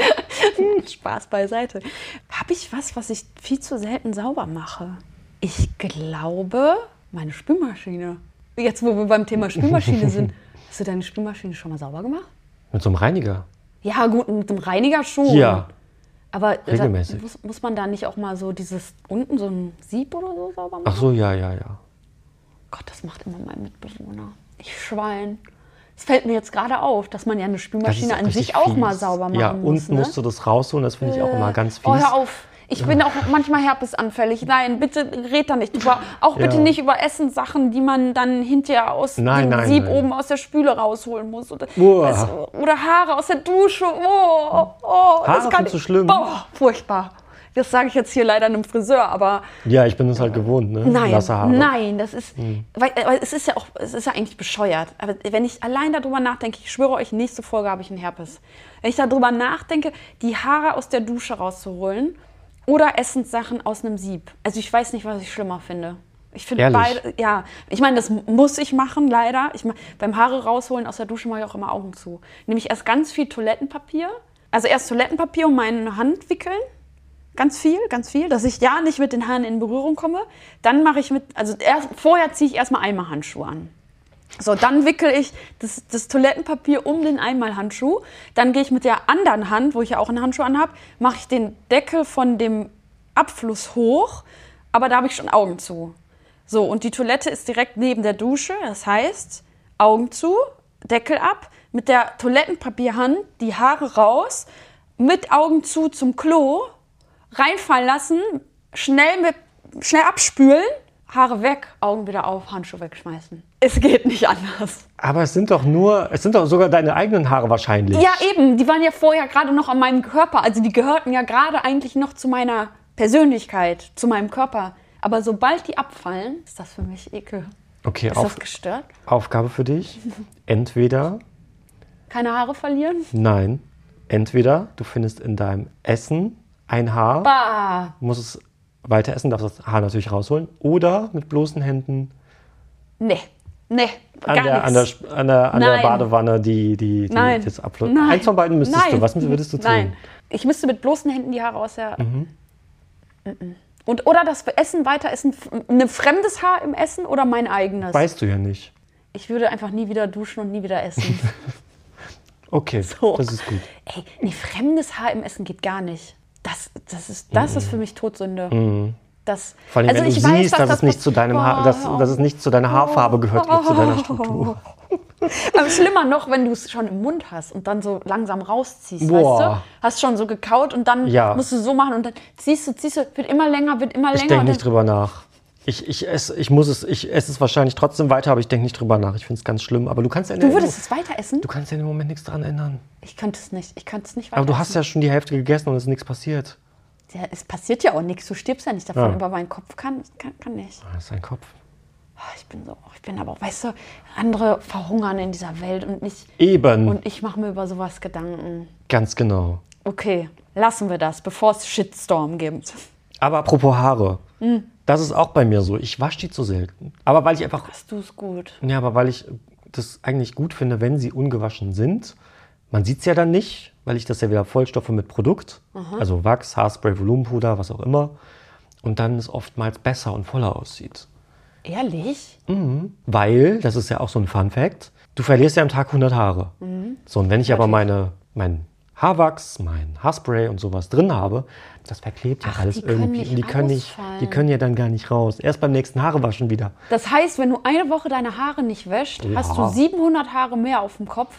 Spaß beiseite. Habe ich was, was ich viel zu selten sauber mache? Ich glaube, meine Spülmaschine. Jetzt, wo wir beim Thema Spülmaschine sind. Hast du deine Spülmaschine schon mal sauber gemacht? Mit so einem Reiniger? Ja, gut, mit dem Reiniger schon. Ja. Aber Regelmäßig. Da, muss, muss man da nicht auch mal so dieses unten so ein Sieb oder so sauber machen? Ach so, ja, ja, ja. Gott, das macht immer mein Mitbewohner. Ich Schwein. Es fällt mir jetzt gerade auf, dass man ja eine Das ist Spülmaschine an richtig sich auch fies. mal sauber machen Ja, muss. unten ne? musst du das rausholen, das finde ich auch immer ganz fies. Oh, hör auf. Ich bin auch manchmal herpesanfällig. Nein, bitte red da nicht drüber. Auch bitte Ja. nicht über Essenssachen, die man dann hinterher aus Nein, dem nein, Sieb nein. oben aus der Spüle rausholen muss. Oder, Uah. das, oder Haare aus der Dusche. Oh, oh, Haare das kann findest du schlimm? Boah, furchtbar. Das sage ich jetzt hier leider einem Friseur, aber Ja, ich bin es halt gewohnt, ne? nein, Nasse Haare. nein, das ist, weil, weil es ist ja auch, es ist ja eigentlich bescheuert. Aber wenn ich allein darüber nachdenke, ich schwöre euch, nächste Folge habe ich einen Herpes. Wenn ich darüber nachdenke, die Haare aus der Dusche rauszuholen oder Essenssachen aus einem Sieb. Also ich weiß nicht, was ich schlimmer finde. Ich finde Ehrlich? beide, ja, ich meine, das muss ich machen, leider. Ich mach, beim Haare rausholen aus der Dusche mache ich auch immer Augen zu. Nehme ich erst ganz viel Toilettenpapier, also erst Toilettenpapier um meine Hand wickeln. Ganz viel, ganz viel, dass ich ja nicht mit den Haaren in Berührung komme. Dann mache ich mit, also erst, vorher ziehe ich erstmal Eimerhandschuhe an. So, dann wickel ich das, das Toilettenpapier um den Einmalhandschuh. Dann gehe ich mit der anderen Hand, wo ich ja auch einen Handschuh anhabe, mache ich den Deckel von dem Abfluss hoch. Aber da habe ich schon Augen zu. So, und die Toilette ist direkt neben der Dusche. Das heißt, Augen zu, Deckel ab, mit der Toilettenpapierhand die Haare raus, mit Augen zu zum Klo, reinfallen lassen, schnell, mit, schnell abspülen, Haare weg, Augen wieder auf, Handschuhe wegschmeißen. Es geht nicht anders. Aber es sind doch nur, es sind doch sogar deine eigenen Haare wahrscheinlich. Ja, eben, die waren ja vorher gerade noch an meinem Körper. Also die gehörten ja gerade eigentlich noch zu meiner Persönlichkeit, zu meinem Körper. Aber sobald die abfallen, ist das für mich Ekel. Okay, Ist auf, das gestört? Aufgabe für dich. Entweder, Keine Haare verlieren? nein, entweder du findest in deinem Essen ein Haar, Bah! musst es weiter essen, darfst das Haar natürlich rausholen, oder mit bloßen Händen Nee, nee, gar an der, an der, nichts. an der, an der Nein. Badewanne die, die, die Nein. das Abfluss. Nein. Eins von beiden müsstest Nein. du. Was würdest du tun? Nein, ich müsste mit bloßen Händen die Haare aus der... Mm-mm. Und oder das Essen weiter essen, ein fremdes Haar im Essen oder mein eigenes? Weißt du ja nicht. Ich würde einfach nie wieder duschen und nie wieder essen. Okay, So. das ist gut. Ey, nee, fremdes Haar im Essen geht gar nicht. Das, das, ist, das ist für mich Todsünde. Mhm. Das, Vor allem, also wenn du ich weiß, siehst, dass, das es nicht zu deinem Haar, dass, dass es nicht zu deiner Haarfarbe gehört, nicht zu deiner Struktur. Aber schlimmer noch, wenn du es schon im Mund hast und dann so langsam rausziehst, Boah. weißt du? Hast schon so gekaut und dann Ja. musst du so machen und dann ziehst du, ziehst du, wird immer länger, wird immer Ich länger. denke und nicht dann, drüber nach. Ich, ich, esse, ich muss es, ich esse es wahrscheinlich trotzdem weiter, aber ich denke nicht drüber nach. Ich finde es ganz schlimm. Aber du kannst ja in du der- würdest es weiter essen? du kannst ja im Moment nichts dran ändern. Ich könnte es nicht. Ich könnte es nicht weiter Aber du hast essen. ja schon die Hälfte gegessen und es ist nichts passiert. Ja, es passiert ja auch nichts. Du stirbst ja nicht davon. Ja. Über meinen Kopf kann, kann, kann nicht. Das ist ein Kopf. Ich bin so, ich bin aber auch, weißt du, andere verhungern in dieser Welt und ich, Eben. und ich mache mir über sowas Gedanken. Ganz genau. Okay, lassen wir das, bevor es Shitstorm gibt. Aber apropos Haare. Das ist auch bei mir so. Ich wasche die zu selten. Aber weil ich einfach, Hast du es gut? ja, aber weil ich das eigentlich gut finde, wenn sie ungewaschen sind. Man sieht es ja dann nicht, weil ich das ja wieder Vollstoffe mit Produkt, also Wachs, Haarspray, Volumenpuder, was auch immer. Und dann es oftmals besser und voller aussieht. Ehrlich? Weil, das ist ja auch so ein Fun-Fact, du verlierst ja am Tag hundert Haare. So, und wenn ich aber meine, mein Haarwachs, mein Haarspray und sowas drin habe, das verklebt ja Ach, alles die können irgendwie. nicht und die können, nicht, ausfallen. die können ja dann gar nicht raus. Erst beim nächsten Haarewaschen wieder. Das heißt, wenn du eine Woche deine Haare nicht wäscht, Ja. hast du siebenhundert Haare mehr auf dem Kopf.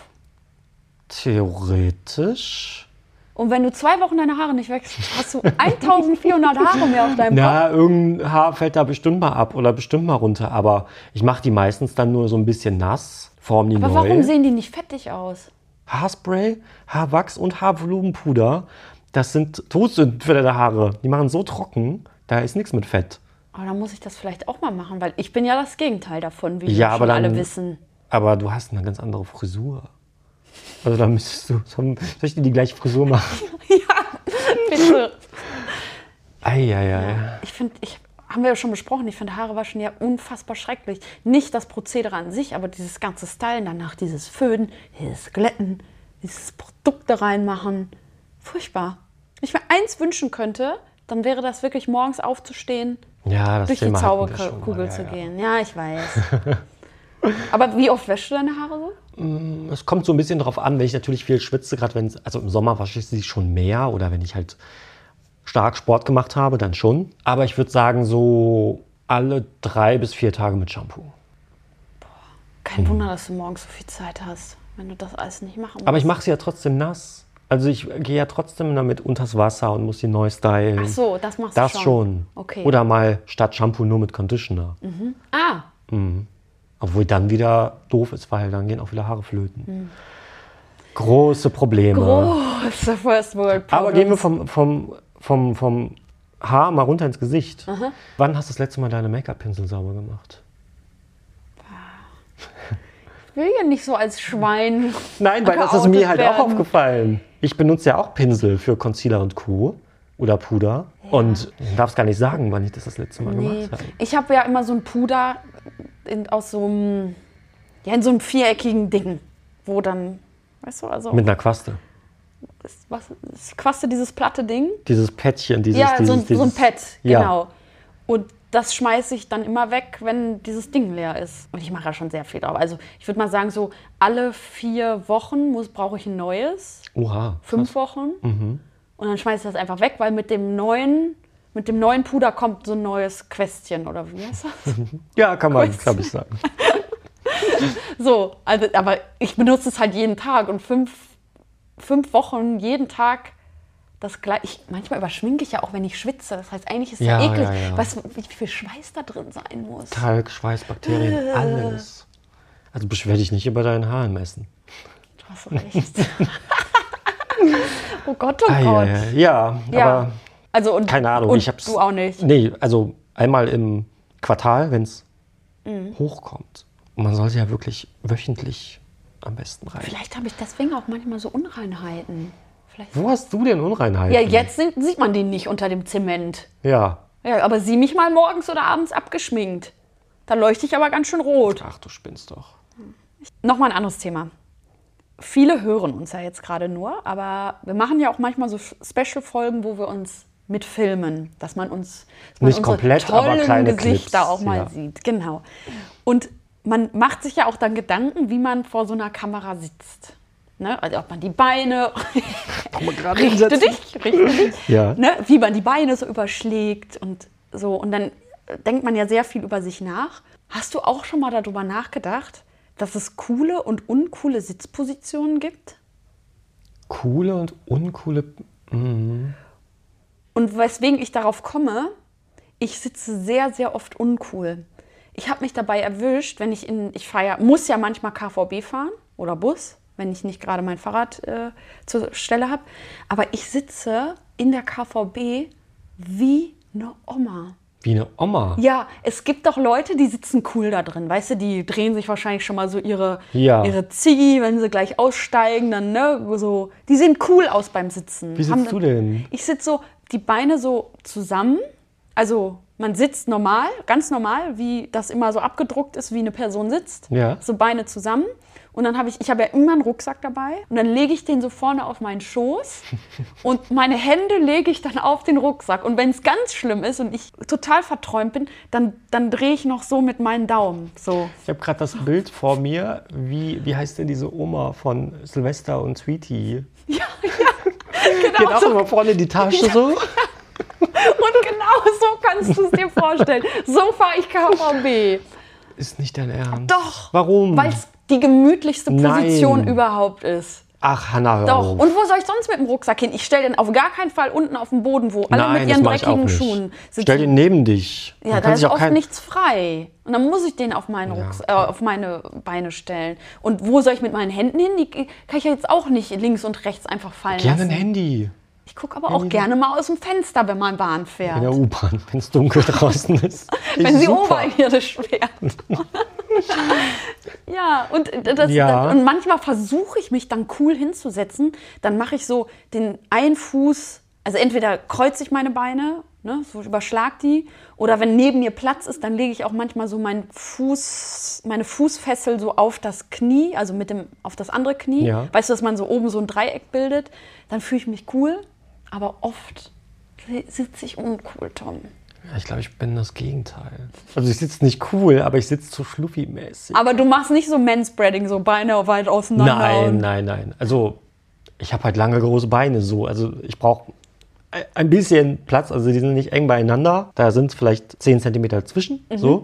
Theoretisch. Und wenn du zwei Wochen deine Haare nicht wäschst, hast du eintausendvierhundert Haare mehr auf deinem Kopf. Na, irgendein Haar fällt da bestimmt mal ab oder bestimmt mal runter. Aber ich mache die meistens dann nur so ein bisschen nass, form die Aber neu. warum sehen die nicht fettig aus? Haarspray, Haarwachs und Haarvolumenpuder, das sind Todsünden für deine Haare. Die machen so trocken, da ist nichts mit Fett. Aber dann muss ich das vielleicht auch mal machen, weil ich bin ja das Gegenteil davon, wie Ja, wir aber schon alle dann- wissen. Aber du hast eine ganz andere Frisur. Also da müsstest du, soll ich dir die gleiche Frisur machen? Bitte. Eieiei. Ich finde, ich haben wir ja schon besprochen, ich finde Haare waschen ja unfassbar schrecklich. Nicht das Prozedere an sich, aber dieses ganze Stylen danach, dieses Föhnen, dieses Glätten, dieses Produkt da reinmachen. Furchtbar. Wenn ich mir eins wünschen könnte, dann wäre das wirklich morgens aufzustehen, Ja, das durch die Thema hatten wir schon Zauberkugel mal, zu ja, ja. gehen. Ja, ich weiß. Aber wie oft wäschst du deine Haare so? Es kommt so ein bisschen drauf an, wenn ich natürlich viel schwitze, gerade wenn es, also im Sommer wasche ich sie schon mehr oder wenn ich halt stark Sport gemacht habe, dann schon. Aber ich würde sagen, so alle drei bis vier Tage mit Shampoo. Kein Wunder, dass du morgens so viel Zeit hast, wenn du das alles nicht machen musst. Aber ich mache sie ja trotzdem nass. Also ich gehe ja trotzdem damit unters Wasser und muss sie neu stylen. Ach so, das machst Das du schon. schon. Okay. Oder mal statt Shampoo nur mit Conditioner. Ah, Obwohl dann wieder doof ist, weil dann gehen auch wieder Haare flöten. Hm. Große Probleme. große First World Problems. Aber gehen wir vom, vom, vom, vom Haar mal runter ins Gesicht. Wann hast du das letzte Mal deine Make-up-Pinsel sauber gemacht? Ich will ja nicht so als Schwein. Nein, weil das ist geoutet mir halt auch werden. aufgefallen. Ich benutze ja auch Pinsel für Concealer und Co. oder Puder. Und ich darf es gar nicht sagen, wann ich das das letzte Mal Nee. gemacht habe. Ich habe ja immer so ein Puder in, aus so einem, ja, in so einem viereckigen Ding, wo dann, weißt du, also Mit einer Quaste. das, was, das Quaste dieses platte Ding. Dieses Päckchen, dieses... ja, dieses, so, ein, dieses, so ein Pad, Ja. genau. Und das schmeiße ich dann immer weg, wenn dieses Ding leer ist. Und ich mache ja schon sehr viel drauf. Also ich würde mal sagen, so alle vier Wochen muss brauche ich ein neues. Oha. Fünf Wochen. Und dann schmeiße ich das einfach weg, weil mit dem neuen, mit dem neuen Puder kommt so ein neues Quästchen oder wie heißt das? Ja, kann man, Kurz. glaube ich, sagen. So, also, aber ich benutze es halt jeden Tag und fünf, fünf Wochen jeden Tag das gleiche. Ich, manchmal überschminke ich ja auch, wenn ich schwitze. Das heißt, eigentlich ist es ja, Ja, eklig, ja, ja. Was, wie viel Schweiß da drin sein muss. Talg, Schweiß, Bakterien, alles. Also beschwer dich nicht über deinen Haaren messen. Du hast recht. Oh Gott, oh Ah, Gott. ja, ja, ja, Ja. aber Also, und, keine Ahnung. Und ich hab's, du auch nicht. Nee, also einmal im Quartal, wenn es Mhm. hochkommt. Und man sollte ja wirklich wöchentlich am besten rein. Vielleicht habe ich deswegen auch manchmal so Unreinheiten. Vielleicht. Wo hast du denn Unreinheiten? Ja, jetzt sind, sieht man die nicht unter dem Zement. Ja. Ja, aber sieh mich mal morgens oder abends abgeschminkt. Da leuchte ich aber ganz schön rot. Ach, du spinnst doch. Nochmal ein anderes Thema. Viele hören uns ja jetzt gerade nur, aber wir machen ja auch manchmal so Special-Folgen, wo wir uns mit Filmen, dass man uns dass man Nicht unsere komplett, aber tollen kleine Gesichter Clips, auch mal ja. sieht. Genau. Und man macht sich ja auch dann Gedanken, wie man vor so einer Kamera sitzt. Ne? Also ob man die Beine, richte dich, richte dich, Ja. ne? Wie man die Beine so überschlägt und so. Und dann denkt man ja sehr viel über sich nach. Hast du auch schon mal darüber nachgedacht, dass es coole und uncoole Sitzpositionen gibt? Coole und uncoole. Mhm. Und weswegen ich darauf komme, ich sitze sehr, sehr oft uncool. Ich habe mich dabei erwischt, wenn ich in, ich fahre ja, muss ja manchmal K V B fahren oder Bus, wenn ich nicht gerade mein Fahrrad äh, zur Stelle habe. Aber ich sitze in der K V B wie eine Oma. Wie eine Oma. Ja, es gibt doch Leute, die sitzen cool da drin. Weißt du, die drehen sich wahrscheinlich schon mal so ihre, Ja. ihre Ziggy, wenn sie gleich aussteigen. Dann, ne, so. Die sehen cool aus beim Sitzen. Wie Haben sitzt du denn? Ich sitze so, die Beine so zusammen. Also man sitzt normal, ganz normal, wie das immer so abgedruckt ist, wie eine Person sitzt. Ja. So Beine zusammen. Und dann habe ich, ich habe ja immer einen Rucksack dabei. Und dann lege ich den so vorne auf meinen Schoß. Und meine Hände lege ich dann auf den Rucksack. Und wenn es ganz schlimm ist und ich total verträumt bin, dann, dann drehe ich noch so mit meinen Daumen. So. Ich habe gerade das Bild vor mir. Wie, wie heißt denn diese Oma von Sylvester und Sweetie? Ja, ja. Geht Genau auch so. immer vorne in die Tasche so. Und genau so kannst du es dir vorstellen. So fahre ich K V B. Ist nicht dein Ernst. Doch. Warum? Weil es die gemütlichste Position Nein. überhaupt ist. Ach, Hanna, hör Doch. auf. Und wo soll ich sonst mit dem Rucksack hin? Ich stelle den auf gar keinen Fall unten auf den Boden, wo alle Nein, mit das ihren mach ich auch dreckigen nicht. Schuhen sitzen. Stell den neben dich. Ja, Man da kann ist sich auch oft kein- nichts frei. Und dann muss ich den auf meine, Rucks äh, auf meine Beine stellen. Und wo soll ich mit meinen Händen hin? Die kann ich ja jetzt auch nicht links und rechts einfach fallen Gerne lassen. ein Handy. Ich gucke aber auch gerne mal aus dem Fenster, wenn man Bahn fährt. In der U-Bahn, wenn es dunkel draußen ist. wenn sie Super. oberirdisch fährt. Ja, und, das, Ja. und manchmal versuche ich mich dann cool hinzusetzen. Dann mache ich so den einen Fuß, also entweder kreuze ich meine Beine, ne, so überschlag die, oder wenn neben mir Platz ist, dann lege ich auch manchmal so meinen Fuß, meine Fußfessel so auf das Knie, also mit dem, auf das andere Knie. Ja. Weißt du, dass man so oben so ein Dreieck bildet? Dann fühle ich mich cool, aber oft sitze ich uncool, Tom. Ja, ich glaube, ich bin das Gegenteil. Also ich sitze nicht cool, aber ich sitze zu schluffi-mäßig. Aber du machst nicht so Manspreading, so Beine weit auseinander. Nein, und- nein, nein. Also ich habe halt lange, große Beine so. Also ich brauche ein bisschen Platz. Also die sind nicht eng beieinander. Da sind vielleicht zehn Zentimeter zwischen. Mhm. So.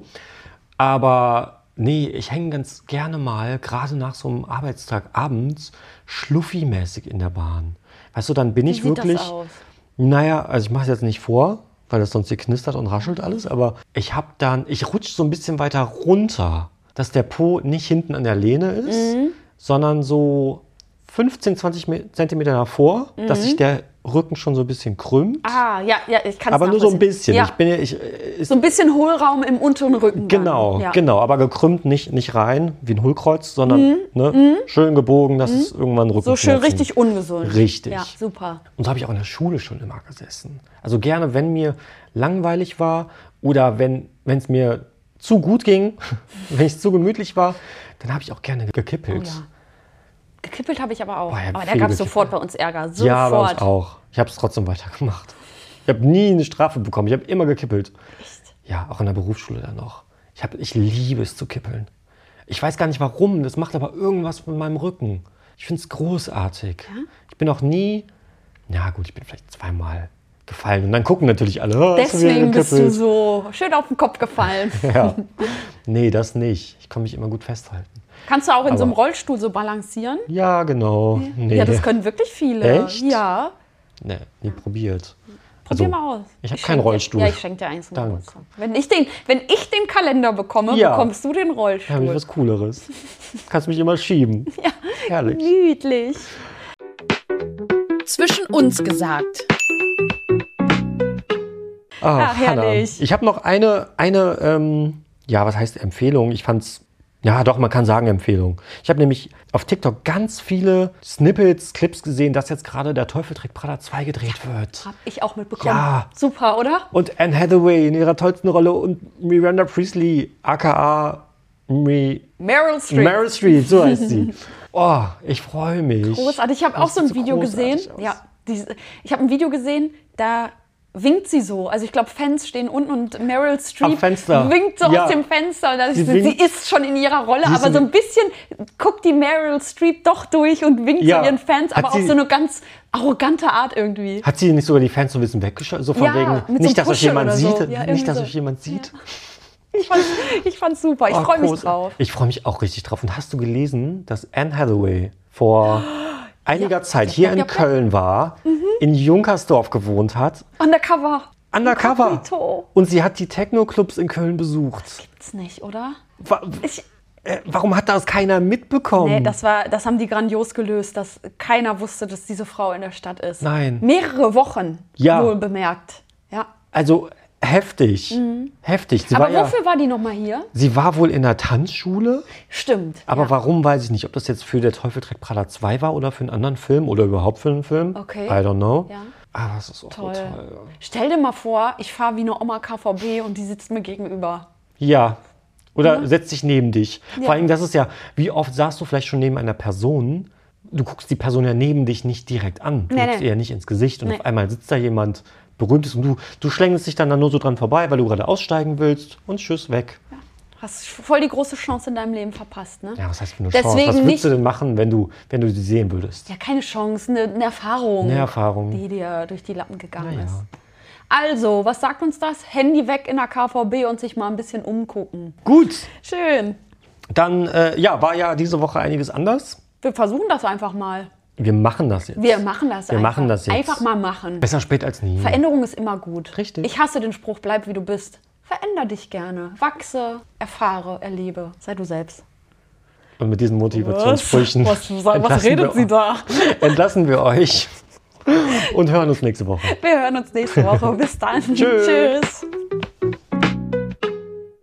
Aber nee, ich hänge ganz gerne mal, gerade nach so einem Arbeitstag abends, schluffi-mäßig in der Bahn. Weißt du, dann bin Wie ich sieht wirklich... das aus? Naja, also ich mache es jetzt nicht vor, weil das sonst hier knistert und raschelt alles, aber ich habe dann, ich rutsche so ein bisschen weiter runter, dass der Po nicht hinten an der Lehne ist, Mhm. sondern so fünfzehn, zwanzig Me- Zentimeter davor, dass Mhm. sich der Rücken schon so ein bisschen krümmt. Ah, ja, ja, ich kann es aber nur so ein bisschen. Ja. Ich bin ja, ich, äh, ist, So ein bisschen Hohlraum im unteren Rücken. dann. genau, ja. genau, aber gekrümmt nicht, nicht rein wie ein Hohlkreuz, sondern Mhm. ne, schön gebogen, dass es irgendwann Rücken So schön richtig ungesund. Richtig. Ja, super. Und so habe ich auch in der Schule schon immer gesessen. Also gerne, wenn mir langweilig war oder wenn es mir zu gut ging, wenn es zu gemütlich war, dann habe ich auch gerne gekippelt. Oh ja. Gekippelt habe ich aber auch. Boah, ich hab aber da viel gab es gekippelt. sofort bei uns Ärger. Sofort. Ja, bei uns auch. Ich habe es trotzdem weitergemacht. Ich habe nie eine Strafe bekommen. Ich habe immer gekippelt. Echt? Ja, auch in der Berufsschule dann noch. Ich, hab, ich liebe es zu kippeln. Ich weiß gar nicht warum. Das macht aber irgendwas mit meinem Rücken. Ich finde es großartig. Ja? Ich bin auch nie, ja gut, ich bin vielleicht zweimal gefallen. Und dann gucken natürlich alle. "Oh, hast du wieder Deswegen bist du gekippelt?" so schön auf den Kopf gefallen. Ja. Nee, das nicht. Ich kann mich immer gut festhalten. Kannst du auch in so einem Aber- Rollstuhl so balancieren? Ja, genau. Nee. Ja, das können wirklich viele. Echt? Ja. Nee, nie probiert. Probier Also, mal aus. ich hab schenk keinen dir- Rollstuhl. Ja, ich schenke dir eins zum Danke. Geburtstag. Wenn ich den, wenn ich den Kalender bekomme, Ja. bekommst du den Da habe Rollstuhl. ich was Cooleres. Kannst mich immer schieben. Ja. Herrlich. Niedlich. Zwischen uns gesagt. Ah, Ach, herrlich. Ich habe noch eine, eine ähm, ja, was heißt Empfehlung? Ich fand's, ja doch, man kann sagen Empfehlung. Ich habe nämlich auf TikTok ganz viele Snippets, Clips gesehen, dass jetzt gerade der Teufel trägt Prada zwei gedreht wird. Hab ich auch mitbekommen. Ja. Super, oder? Und Anne Hathaway in ihrer tollsten Rolle und Miranda Priestley, aka Mi- Meryl Streep. Meryl Streep, so heißt sie. Oh, ich freue mich. Großartig. Ich habe auch Das so ein sieht so Video gesehen. großartig aus. Ja, diese, ich habe ein Video gesehen, da winkt sie so. Also ich glaube, Fans stehen unten und Meryl Streep Fenster. winkt so Ja. aus dem Fenster. Und das Sie ist, winkt. sie ist schon in ihrer Rolle, Sie ist aber so in- ein bisschen guckt die Meryl Streep doch durch und winkt Ja. zu ihren Fans, Hat aber auf sie- so eine ganz arrogante Art irgendwie. Hat sie nicht sogar die Fans so ein bisschen weggeschaltet? So von Ja, wegen, mit so nicht, einem dass euch Puschel jemand oder so. sieht. Ja, irgendwie nicht, dass so. euch jemand sieht. Ich fand's, ich fand's super. Ich Oh, freue mich groß. drauf. Ich freue mich auch richtig drauf. Und hast du gelesen, dass Anne Hathaway vor einiger Zeit hier ja, in ja. Köln war, in Junkersdorf gewohnt hat, Undercover. undercover. Inkognito. Und sie hat die Techno-Clubs in Köln besucht. Gibt's nicht, oder? Wa Ich, äh, warum hat das keiner mitbekommen? nee, das, war, das haben die grandios gelöst, dass keiner wusste, dass diese Frau in der Stadt ist. Nein. Mehrere Wochen, Ja. wohl bemerkt. Ja. Also heftig. Heftig. Sie Aber war, ja, wofür war die nochmal hier? sie war wohl in der Tanzschule. Stimmt. Aber ja. warum, weiß ich nicht. Ob das jetzt für Der Teufel trägt Prada zwei war oder für einen anderen Film oder überhaupt für einen Film. Okay. I don't know. Ja. Aber es ist auch Toll. so toll. Stell dir mal vor, ich fahre wie eine Oma K V B und die sitzt mir gegenüber. Ja. Oder setzt sich neben dich. Ja. Vor allem, das ist ja, wie oft saßt du vielleicht schon neben einer Person, du guckst die Person ja neben dich nicht direkt an. Du Nee, guckst nee. ihr ja nicht ins Gesicht und Nee. auf einmal sitzt da jemand Berühmtes und du, du schlängelst dich dann, dann nur so dran vorbei, weil du gerade aussteigen willst und tschüss, weg. Hast voll die große Chance in deinem Leben verpasst, ne? Ja, was heißt für eine Deswegen Chance? Was würdest nicht- du denn machen, wenn du, wenn du sie sehen würdest? Ja, keine Chance, eine, eine Erfahrung. Eine Erfahrung. Die dir durch die Lappen gegangen Na ja. ist. Also, was sagt uns das? Handy weg in der K V B und sich mal ein bisschen umgucken. Gut, Schön. dann äh, ja, war ja diese Woche einiges anders. Wir versuchen das einfach mal. Wir machen das jetzt. Wir machen das Wir einfach. machen das jetzt. Einfach mal machen. Besser spät als nie. Veränderung ist immer gut. Richtig. Ich hasse den Spruch, bleib wie du bist. Veränder dich gerne. Wachse, erfahre, erlebe. Sei du selbst. Und mit diesen Motivationssprüchen Was, was, was entlassen redet wir, sie da? entlassen wir euch und hören uns nächste Woche. Wir hören uns nächste Woche. Bis dann. Tschüss. Tschüss.